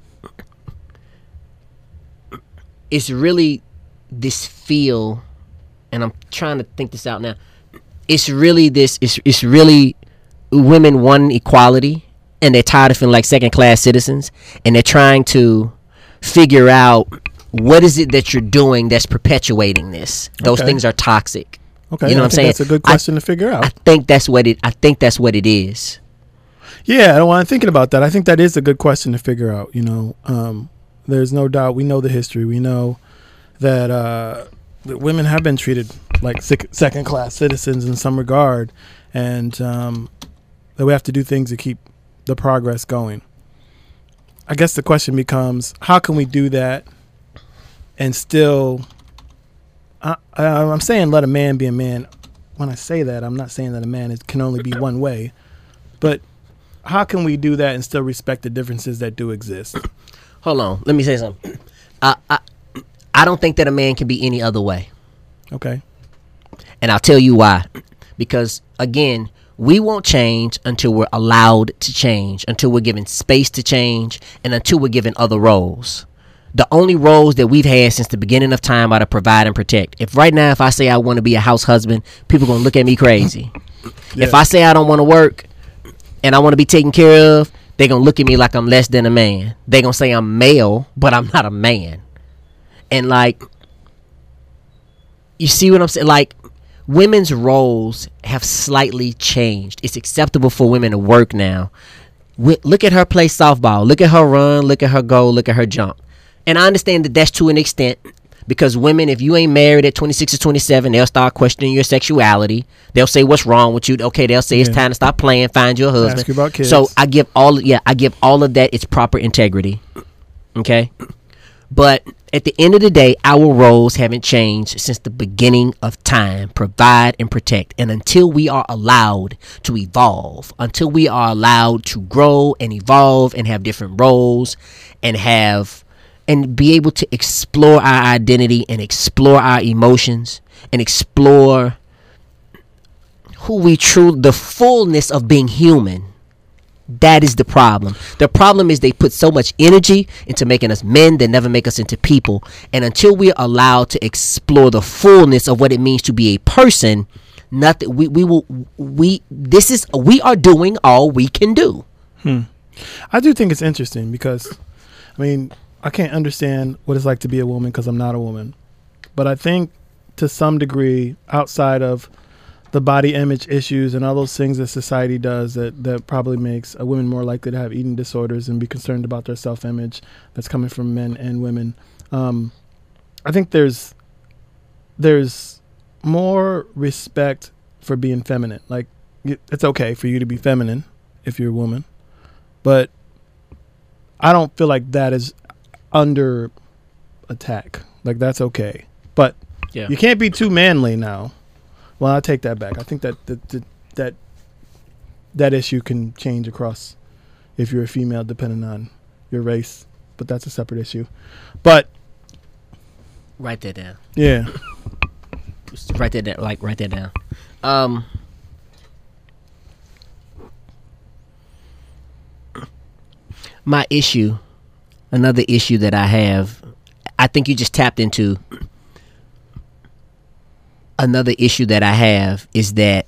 It's really this feel, and I'm trying to think this out now. It's really this, it's, it's really women want equality, and they're tired of feeling like second class citizens, and they're trying to figure out what is it that you're doing that's perpetuating this. Those Okay. things are toxic. Okay, You know I what I'm think saying? that's a good I- question to figure out. I think that's what it. I think that's what it is. Yeah, when I'm thinking about that, I think that is a good question to figure out. You know, um, there's no doubt we know the history. We know that, uh, that women have been treated like sec- second-class citizens in some regard, and um, that we have to do things to keep the progress going. I guess the question becomes, how can we do that and still... I, I, I'm saying let a man be a man. When I say that, I'm not saying that a man is, can only be one way, but how can we do that and still respect the differences that do exist? Hold on. Let me say something. I I, I don't think that a man can be any other way. Okay. And I'll tell you why. Because, again, we won't change until we're allowed to change, until we're given space to change, and until we're given other roles. The only roles that we've had since the beginning of time are to provide and protect. If right now, if I say I want to be a house husband, people going to look at me crazy. Yeah. If I say I don't want to work and I want to be taken care of, they're going to look at me like I'm less than a man. They're going to say I'm male, but I'm not a man. And, like, you see what I'm saying? Like, women's roles have slightly changed. It's acceptable for women to work now. Wi- Look at her play softball. Look at her run. Look at her go. Look at her jump. And I understand that that's to an extent, because women, if you ain't married at twenty-six or twenty-seven, they'll start questioning your sexuality. They'll say, what's wrong with you? Okay, they'll say it's Yeah. time to stop playing, find you a husband. Ask you about kids. So I give all, yeah, I give all of that its proper integrity. Okay? But at the end of the day, our roles haven't changed since the beginning of time. Provide and protect. And until we are allowed to evolve, until we are allowed to grow and evolve and have different roles and have and be able to explore our identity and explore our emotions and explore who we truly, the fullness of being human. That is the problem. The problem is they put so much energy into making us men that never make us into people. And until we're allowed to explore the fullness of what it means to be a person, nothing we, we will we this is we are doing all we can do. I do think it's interesting because, I mean, I can't understand what it's like to be a woman because I'm not a woman. But I think to some degree, outside of the body image issues and all those things that society does that, that probably makes a woman more likely to have eating disorders and be concerned about their self-image that's coming from men and women. Um, I think there's there's more respect for being feminine. Like, y- it's okay for you to be feminine if you're a woman. But I don't feel like that is under attack. Like, that's okay. But Yeah. You can't be too manly now. Well, I take that back. I think that that that that, that issue can change across if you're a female, depending on your race. But that's a separate issue. But write that down. Yeah. Write that down. Like write that down. Um. My issue, another issue that I have, I think you just tapped into. Another issue that I have is that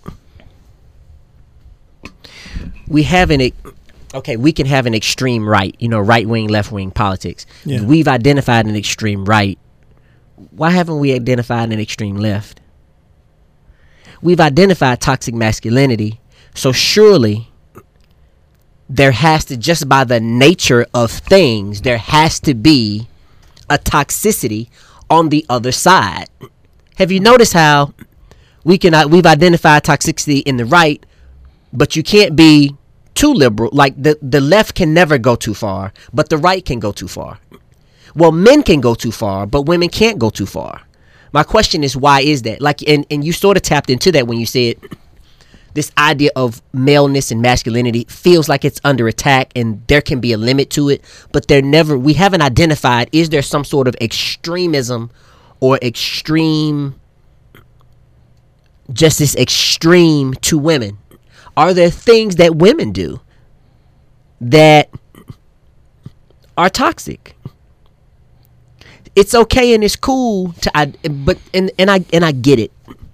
we have an, okay, we can have an extreme right, you know, right wing, left wing politics. Yeah. We've identified an extreme right. Why haven't we identified an extreme left? We've identified toxic masculinity, so surely there has to, just by the nature of things, there has to be a toxicity on the other side. Have you noticed how we can we've identified toxicity in the right, but you can't be too liberal? Like the, the left can never go too far, but the right can go too far. Well, men can go too far, but women can't go too far. My question is, why is that? Like, and, and you sort of tapped into that when you said this idea of maleness and masculinity feels like it's under attack and there can be a limit to it, but there never, we haven't identified, is there some sort of extremism or extreme, just this extreme to women? Are there things that women do that are toxic? It's okay and it's cool to, I, but and, and I and I get it.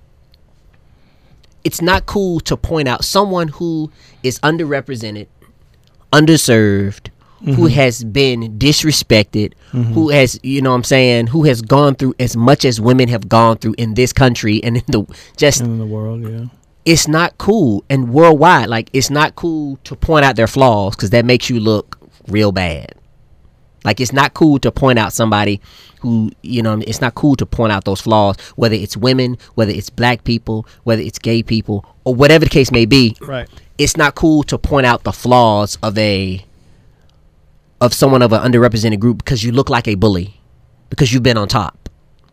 It's not cool to point out someone who is underrepresented, underserved, mm-hmm. who has been disrespected, mm-hmm. who has, you know what I'm saying, who has gone through as much as women have gone through in this country and in the just in the world, yeah. It's not cool, and worldwide, like, it's not cool to point out their flaws because that makes you look real bad. Like, it's not cool to point out somebody who, you know, it's not cool to point out those flaws, whether it's women, whether it's black people, whether it's gay people, or whatever the case may be. Right. It's not cool to point out the flaws of a, of someone of an underrepresented group because you look like a bully, because you've been on top.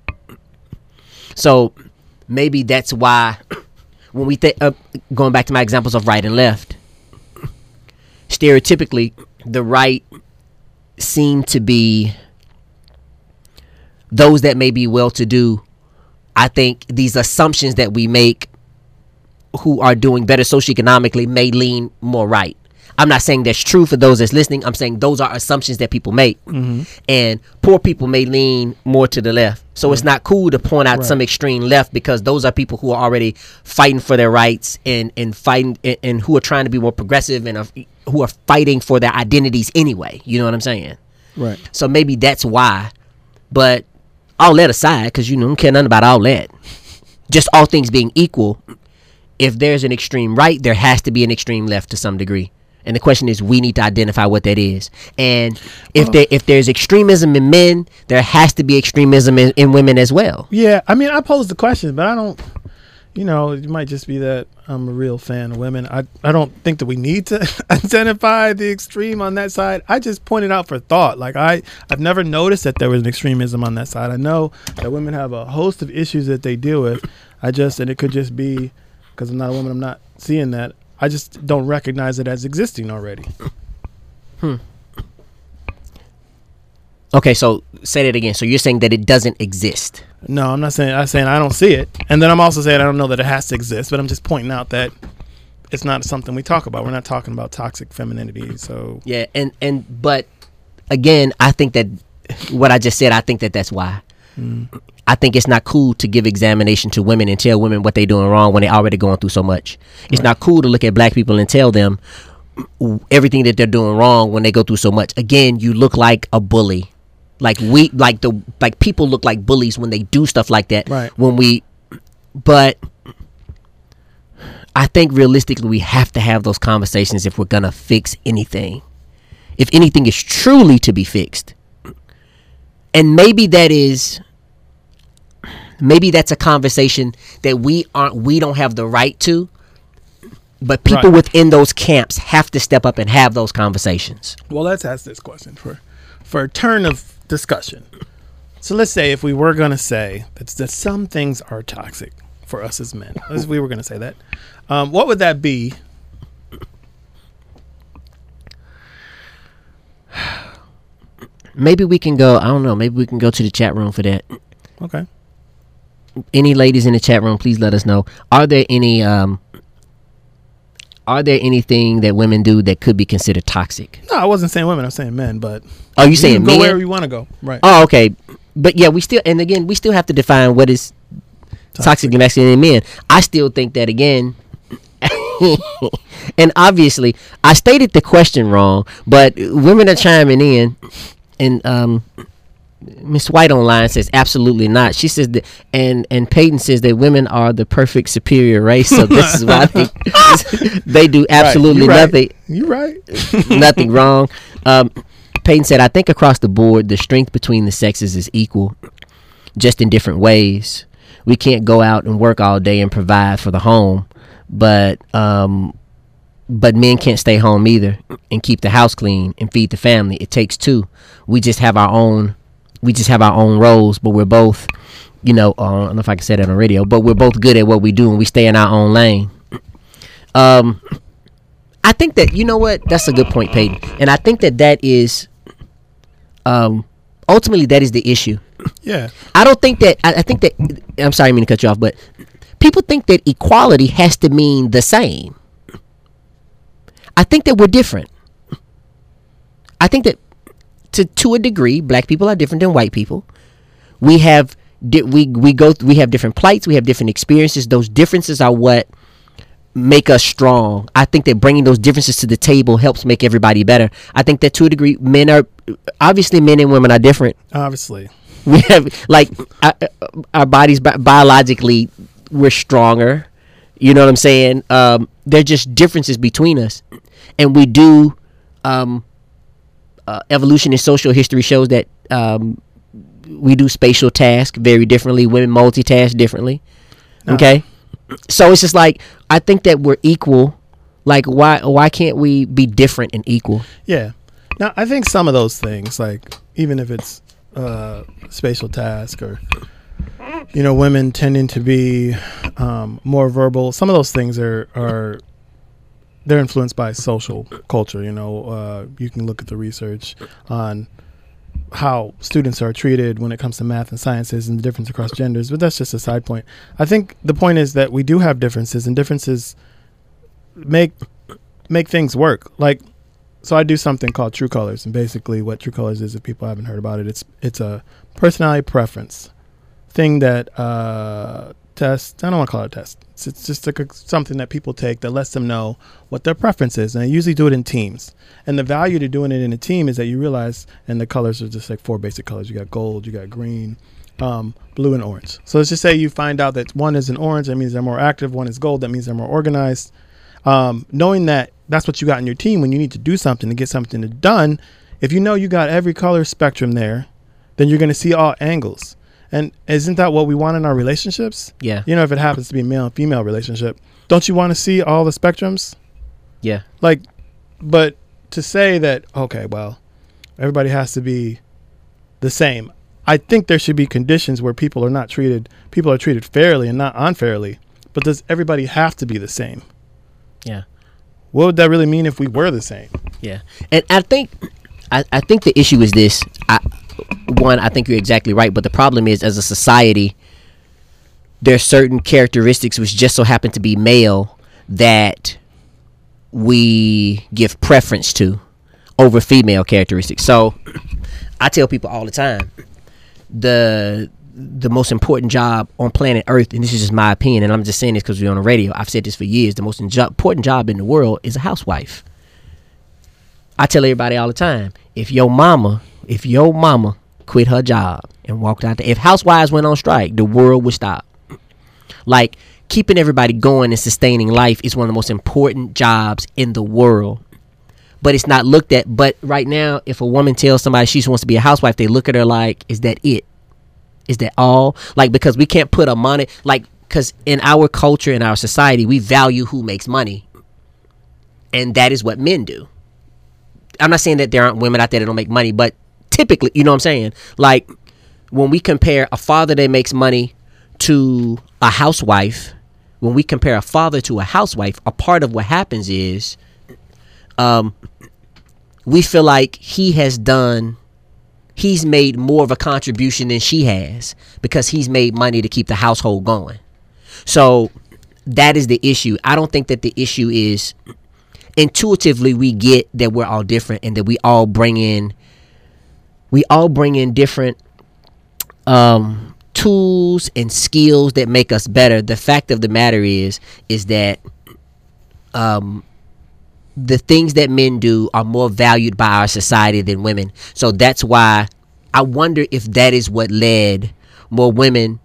So maybe that's why when we think, uh, going back to my examples of right and left, stereotypically, the right seem to be those that may be well-to-do. I think these assumptions that we make who are doing better socioeconomically may lean more right. I'm not saying that's true for those that's listening. I'm saying those are assumptions that people make. Mm-hmm. And poor people may lean more to the left. So right. It's not cool to point out right. some extreme left because those are people who are already fighting for their rights and, and fighting and, and who are trying to be more progressive and are, who are fighting for their identities anyway. You know what I'm saying? Right. So maybe that's why. But all that aside, because you know, don't care nothing about all that. Just all things being equal, if there's an extreme right, there has to be an extreme left to some degree. And the question is, we need to identify what that is. And if there, if there's extremism in men, there has to be extremism in, in women as well. Yeah, I mean, I pose the question, but I don't, you know, it might just be that I'm a real fan of women. I, I don't think that we need to identify the extreme on that side. I just pointed out for thought. Like, I, I've never noticed that there was an extremism on that side. I know that women have a host of issues that they deal with. I just, and it could just be, because I'm not a woman, I'm not seeing that. I just don't recognize it as existing already. Hmm. Okay, so say that again. So you're saying that it doesn't exist? No, I'm not saying. I'm saying I don't see it, and then I'm also saying I don't know that it has to exist. But I'm just pointing out that it's not something we talk about. We're not talking about toxic femininity. So yeah, and and but again, I think that what I just said. I think that that's why. Mm. I think it's not cool to give examination to women and tell women what they're doing wrong when they're already going through so much. It's right. not cool to look at black people and tell them everything that they're doing wrong when they go through so much. Again, you look like a bully. Like we, like the, like people look like bullies when they do stuff like that. Right. When we, but I think realistically we have to have those conversations if we're gonna fix anything. If anything is truly to be fixed, and maybe that is. Maybe that's a conversation that we aren't, we don't have the right to, but people right. within those camps have to step up and have those conversations. Well, let's ask this question for, for a turn of discussion. So let's say if we were going to say that, that some things are toxic for us as men, as we were going to say that, um, what would that be? Maybe we can go, I don't know, maybe we can go to the chat room for that. Okay. Any ladies in the chat room, please let us know. Are there any, um, are there anything that women do that could be considered toxic? No, I wasn't saying women. I was saying men. But oh, you, you saying can men? Go wherever you want to go. Right. Oh, okay. But yeah, we still, and again, we still have to define what is toxic, toxic masculinity in men. I still think that again, and obviously, I stated the question wrong. But women are chiming in, and um. Miss White online says absolutely not. She says that, and and Peyton says that women are the perfect superior race. So this is why they, they do absolutely right. nothing. You're right. Nothing wrong. Um, Peyton said, I think across the board, the strength between the sexes is equal, just in different ways. We can't go out and work all day and provide for the home, but um, but men can't stay home either and keep the house clean and feed the family. It takes two. We just have our own. We just have our own roles, but we're both, you know, uh, I don't know if I can say that on radio, but we're both good at what we do and we stay in our own lane. Um, I think that, you know what? That's a good point, Peyton. And I think that that is, um, ultimately that is the issue. Yeah. I don't think that, I, I think that, I'm sorry, I mean to cut you off, but people think that equality has to mean the same. I think that we're different. I think that, To, to a degree, black people are different than white people. We have di- we we go th- we have different plights. We have different experiences. Those differences are what make us strong. I think that bringing those differences to the table helps make everybody better. I think that to a degree, men are obviously men and women are different. Obviously, we have like our, our bodies bi- biologically we're stronger. You know what I'm saying? Um, they're just differences between us, and we do. Um, Uh, evolution in social history shows that um, we do spatial tasks very differently. Women multitask differently. No. Okay, so it's just like I think that we're equal. Like why why can't we be different and equal? Yeah. Now I think some of those things, like even if it's uh, spatial task or you know women tending to be um, more verbal, some of those things are are. They're influenced by social culture. You know, uh, you can look at the research on how students are treated when it comes to math and sciences and the difference across genders. But that's just a side point. I think the point is that we do have differences, and differences make make things work. Like, so I do something called True Colors, and basically what True Colors is, if people haven't heard about it, it's it's a personality preference thing that uh, test. I don't want to call it a test. It's, it's just like a, something that people take that lets them know what their preference is. And I usually do it in teams. And the value to doing it in a team is that you realize, and the colors are just like four basic colors. You got gold, you got green, um, blue, and orange. So let's just say you find out that one is an orange, that means they're more active. One is gold, that means they're more organized. Um, knowing that that's what you got in your team when you need to do something to get something done, if you know you got every color spectrum there, then you're going to see all angles. And isn't that what we want in our relationships? Yeah. You know, if it happens to be a male and female relationship, don't you want to see all the spectrums? Yeah. Like, but to say that, okay, well, everybody has to be the same. I think there should be conditions where people are not treated, people are treated fairly and not unfairly. But does everybody have to be the same? Yeah. What would that really mean if we were the same? Yeah. And I think, I, I think the issue is this. I, One, I think you're exactly right, but the problem is, as a society, there are certain characteristics which just so happen to be male that we give preference to over female characteristics. So I tell people all the time, the the most important job on planet Earth, and this is just my opinion, and I'm just saying this because we're on the radio, I've said this for years, the most injo- important job in the world is a housewife. I tell everybody all the time, if your mama If your mama quit her job and walked out there, if housewives went on strike, the world would stop. Like, keeping everybody going and sustaining life is one of the most important jobs in the world. But it's not looked at. But right now, if a woman tells somebody she wants to be a housewife, they look at her like, is that it? Is that all? Like, because we can't put a money, like, because in our culture, in our society, we value who makes money. And that is what men do. I'm not saying that there aren't women out there that don't make money, but typically, you know what I'm saying? Like, when we compare a father that makes money to a housewife, when we compare a father to a housewife, a part of what happens is um, we feel like he has done, he's made more of a contribution than she has because he's made money to keep the household going. So that is the issue. I don't think that the issue is, intuitively we get that we're all different and that we all bring in, we all bring in different um, tools and skills that make us better. The fact of the matter is, is that um, the things that men do are more valued by our society than women. So that's why I wonder if that is what led more women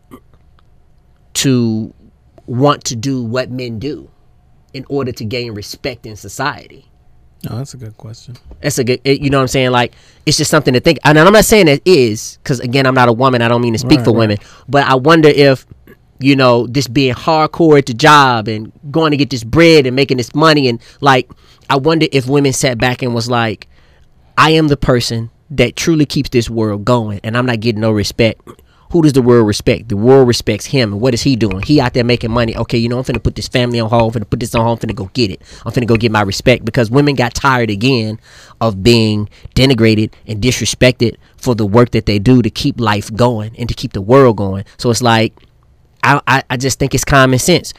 to want to do what men do in order to gain respect in society. No, that's a good question. That's a good, you know what I'm saying? Like, it's just something to think. And I'm not saying it is, because again, I'm not a woman. I don't mean to speak Right, for right. women. But I wonder if, you know, this being hardcore at the job and going to get this bread and making this money, and like, I wonder if women sat back and was like, I am the person that truly keeps this world going, and I'm not getting no respect. Who does the world respect? The world respects him. And what is he doing? He out there making money. Okay, you know, I'm finna put this family on hold. I'm finna put this on hold. I'm finna go get it. I'm finna go get my respect, because women got tired again of being denigrated and disrespected for the work that they do to keep life going and to keep the world going. So it's like, I, I, I just think it's common sense.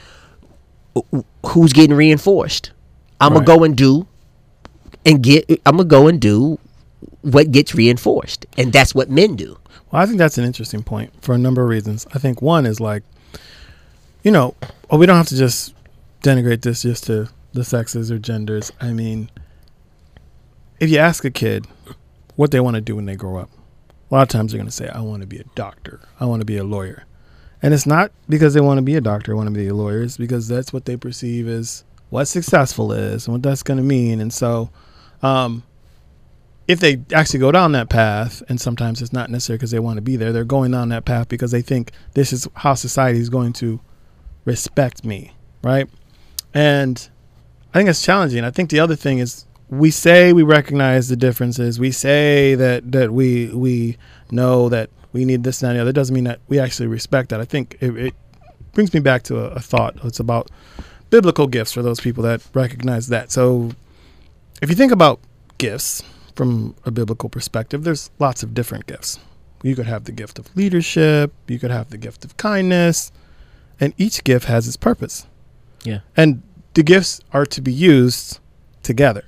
Who's getting reinforced? I'm Right. gonna go and do and get, I'm gonna go and do what gets reinforced. And that's what men do. Well, I think that's an interesting point for a number of reasons. I think one is like, you know, well, we don't have to just denigrate this just to the sexes or genders. I mean, if you ask a kid what they want to do when they grow up, a lot of times they're going to say, I want to be a doctor. I want to be a lawyer. And it's not because they want to be a doctor, want to be a lawyer. It's because that's what they perceive as what successful is and what that's going to mean. And so, um, if they actually go down that path, and sometimes it's not necessarily because they want to be there, they're going down that path because they think this is how society is going to respect me, right? And I think it's challenging. I think the other thing is, we say we recognize the differences. We say that that we we know that we need this and that. That doesn't mean that we actually respect that. I think it, it brings me back to a, a thought. It's about biblical gifts for those people that recognize that. So if you think about gifts from a biblical perspective, there's lots of different gifts. You could have the gift of leadership. You could have the gift of kindness. And each gift has its purpose. Yeah. And the gifts are to be used together.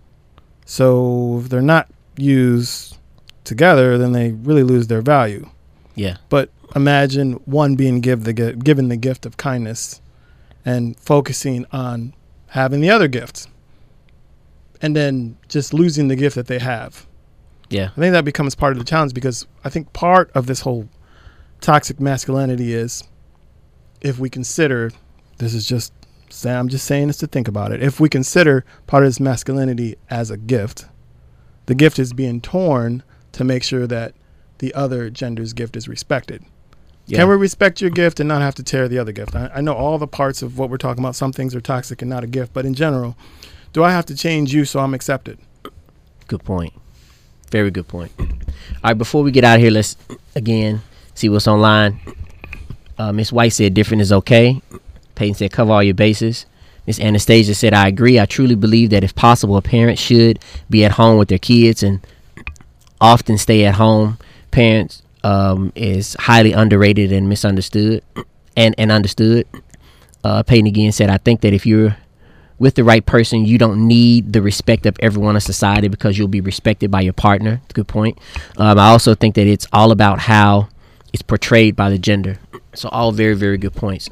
So if they're not used together, then they really lose their value. Yeah. But imagine one being give the, given the gift of kindness and focusing on having the other gifts, and then just losing the gift that they have. Yeah. I think that becomes part of the challenge, because I think part of this whole toxic masculinity is, if we consider, this is just, I'm just saying this to think about it. If we consider part of this masculinity as a gift, the gift is being torn to make sure that the other gender's gift is respected. Yeah. Can we respect your gift and not have to tear the other gift? I, I know all the parts of what we're talking about. Some things are toxic and not a gift, but in general, do I have to change you so I'm accepted? Good point. Very good point. All right, before we get out of here, let's again see what's online. Uh, Miss White said different is okay. Peyton said cover all your bases. Miss Anastasia said I agree. I truly believe that if possible, a parent should be at home with their kids and often stay at home. Parents um, is highly underrated and misunderstood and, and understood. Uh, Peyton again said I think that if you're with the right person, you don't need the respect of everyone in society because you'll be respected by your partner. Good point. Um, I also think that it's all about how it's portrayed by the gender. So all very, very good points.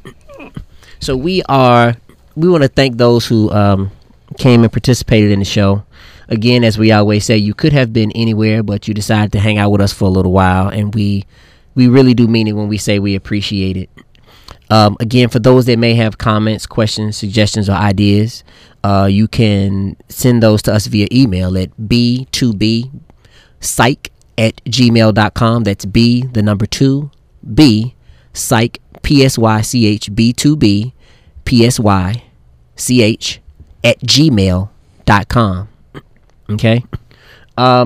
So we are, we want to thank those who um, came and participated in the show. Again, as we always say, you could have been anywhere, but you decided to hang out with us for a little while. And we, we really do mean it when we say we appreciate it. Um, again, for those that may have comments, questions, suggestions, or ideas, uh, you can send those to us via email at b two b psych at gmail dot com. That's B, the number two, B, psych, P S Y C H, B two B, P S Y C H, at gmail dot com. Okay? Um,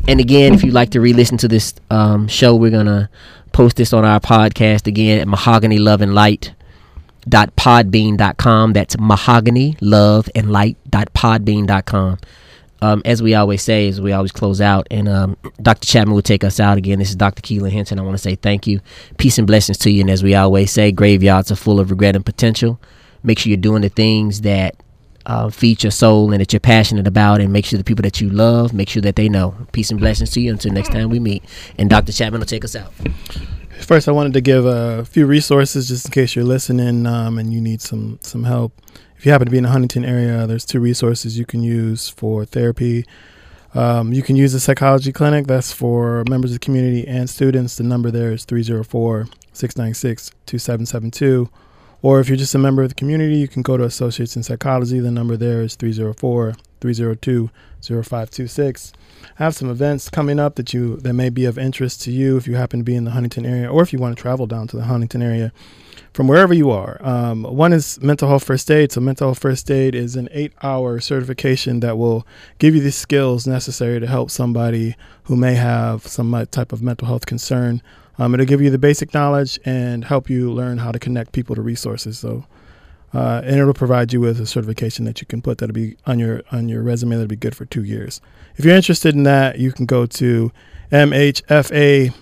And again, if you'd like to re-listen to this um, show, we're going to post this on our podcast again at mahogany love and light dot podbean dot com. That's mahogany love and light dot podbean dot com. Um, as we always say, as we always close out, and um, Doctor Chapman will take us out again. This is Doctor Keelan Hinton. I want to say thank you. Peace and blessings to you. And as we always say, graveyards are full of regret and potential. Make sure you're doing the things that uh, feed your soul and that you're passionate about, and make sure the people that you love, make sure that they know. Peace and blessings to you until next time we meet. And Doctor Chapman will take us out. First, I wanted to give a few resources just in case you're listening um, and you need some, some help. If you happen to be in the Huntington area, there's two resources you can use for therapy. Um, you can use the psychology clinic. That's for members of the community and students. The number there is three oh four, six nine six, two seven seven two. Or if you're just a member of the community, you can go to Associates in Psychology. The number there is three oh four, three oh two, oh five two six. I have some events coming up that you that may be of interest to you if you happen to be in the Huntington area, or if you want to travel down to the Huntington area from wherever you are. Um, one is Mental Health First Aid. So Mental Health First Aid is an eight-hour certification that will give you the skills necessary to help somebody who may have some type of mental health concern. Um, it'll give you the basic knowledge and help you learn how to connect people to resources. So, uh, and it'll provide you with a certification that you can put that'll be on your on your resume. That'll be good for two years. If you're interested in that, you can go to M H F A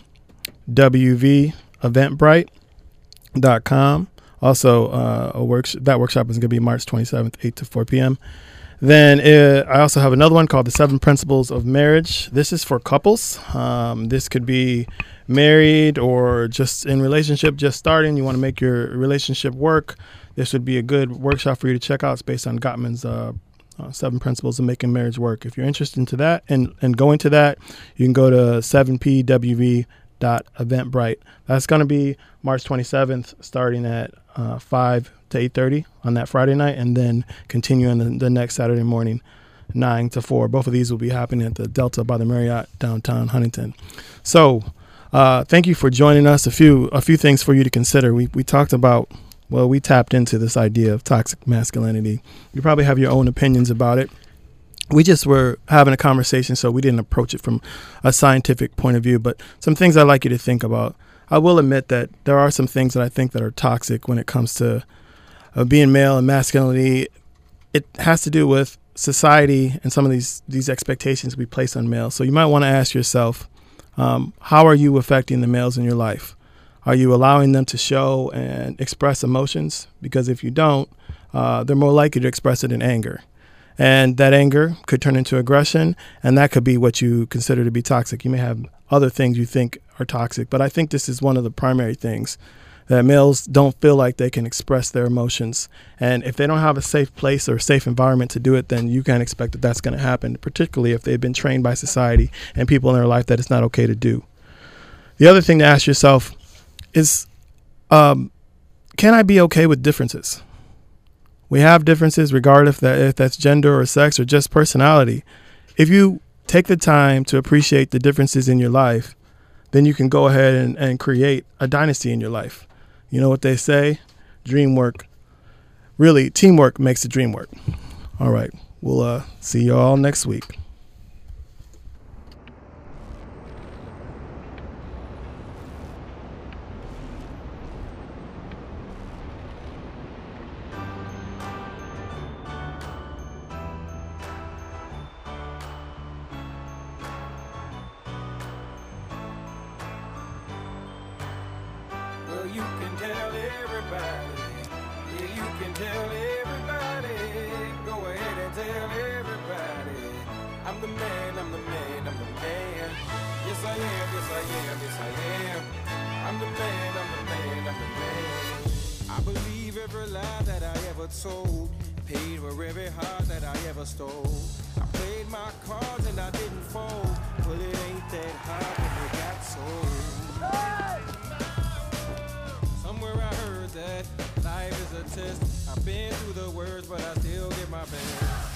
W V Eventbrite dot com. Also, uh, a work that workshop is going to be March twenty-seventh, eight to four p.m. Then uh, I also have another one called The Seven Principles of Marriage. This is for couples. Um, this could be married or just in relationship, just starting. You want to make your relationship work. This would be a good workshop for you to check out. It's based on Gottman's uh, uh, Seven Principles of Making Marriage Work. If you're interested into that and, and going to that, you can go to seven p w v dot eventbrite. That's going to be March twenty-seventh, starting at uh, five to eight thirty on that Friday night, and then continuing the, the next Saturday morning, nine to four. Both of these will be happening at the Delta by the Marriott downtown Huntington. So uh, thank you for joining us. A few a few things for you to consider. We we talked about, well, we tapped into this idea of toxic masculinity. You probably have your own opinions about it. We just were having a conversation, so we didn't approach it from a scientific point of view, but some things I'd like you to think about. I will admit that there are some things that I think that are toxic when it comes to uh, being male and masculinity. It has to do with society and some of these, these expectations we place on males. So you might want to ask yourself, um, how are you affecting the males in your life? Are you allowing them to show and express emotions? Because if you don't, uh, they're more likely to express it in anger. And that anger could turn into aggression, and that could be what you consider to be toxic. You may have other things you think are toxic, but I think this is one of the primary things, that males don't feel like they can express their emotions. And if they don't have a safe place or a safe environment to do it, then you can't expect that that's going to happen, particularly if they've been trained by society and people in their life that it's not okay to do. The other thing to ask yourself is, um, can I be okay with differences? We have differences regardless if, that, if that's gender or sex or just personality. If you take the time to appreciate the differences in your life, then you can go ahead and, and create a dynasty in your life. You know what they say? Dream work. Really, teamwork makes the dream work. All right. We'll uh, see you all next week. You can tell everybody, yeah, you can tell everybody, go ahead and tell everybody, I'm the man, I'm the man, I'm the man, yes I am, yes I am, yes I am, I'm the man, I'm the man, I'm the man, I believe every lie that I ever told, paid for every heart that I ever stole, I played my cards and I didn't fold, but it ain't that hard when it got sold. Hey! Somewhere I heard that life is a test. I've been through the worst, but I still get my best.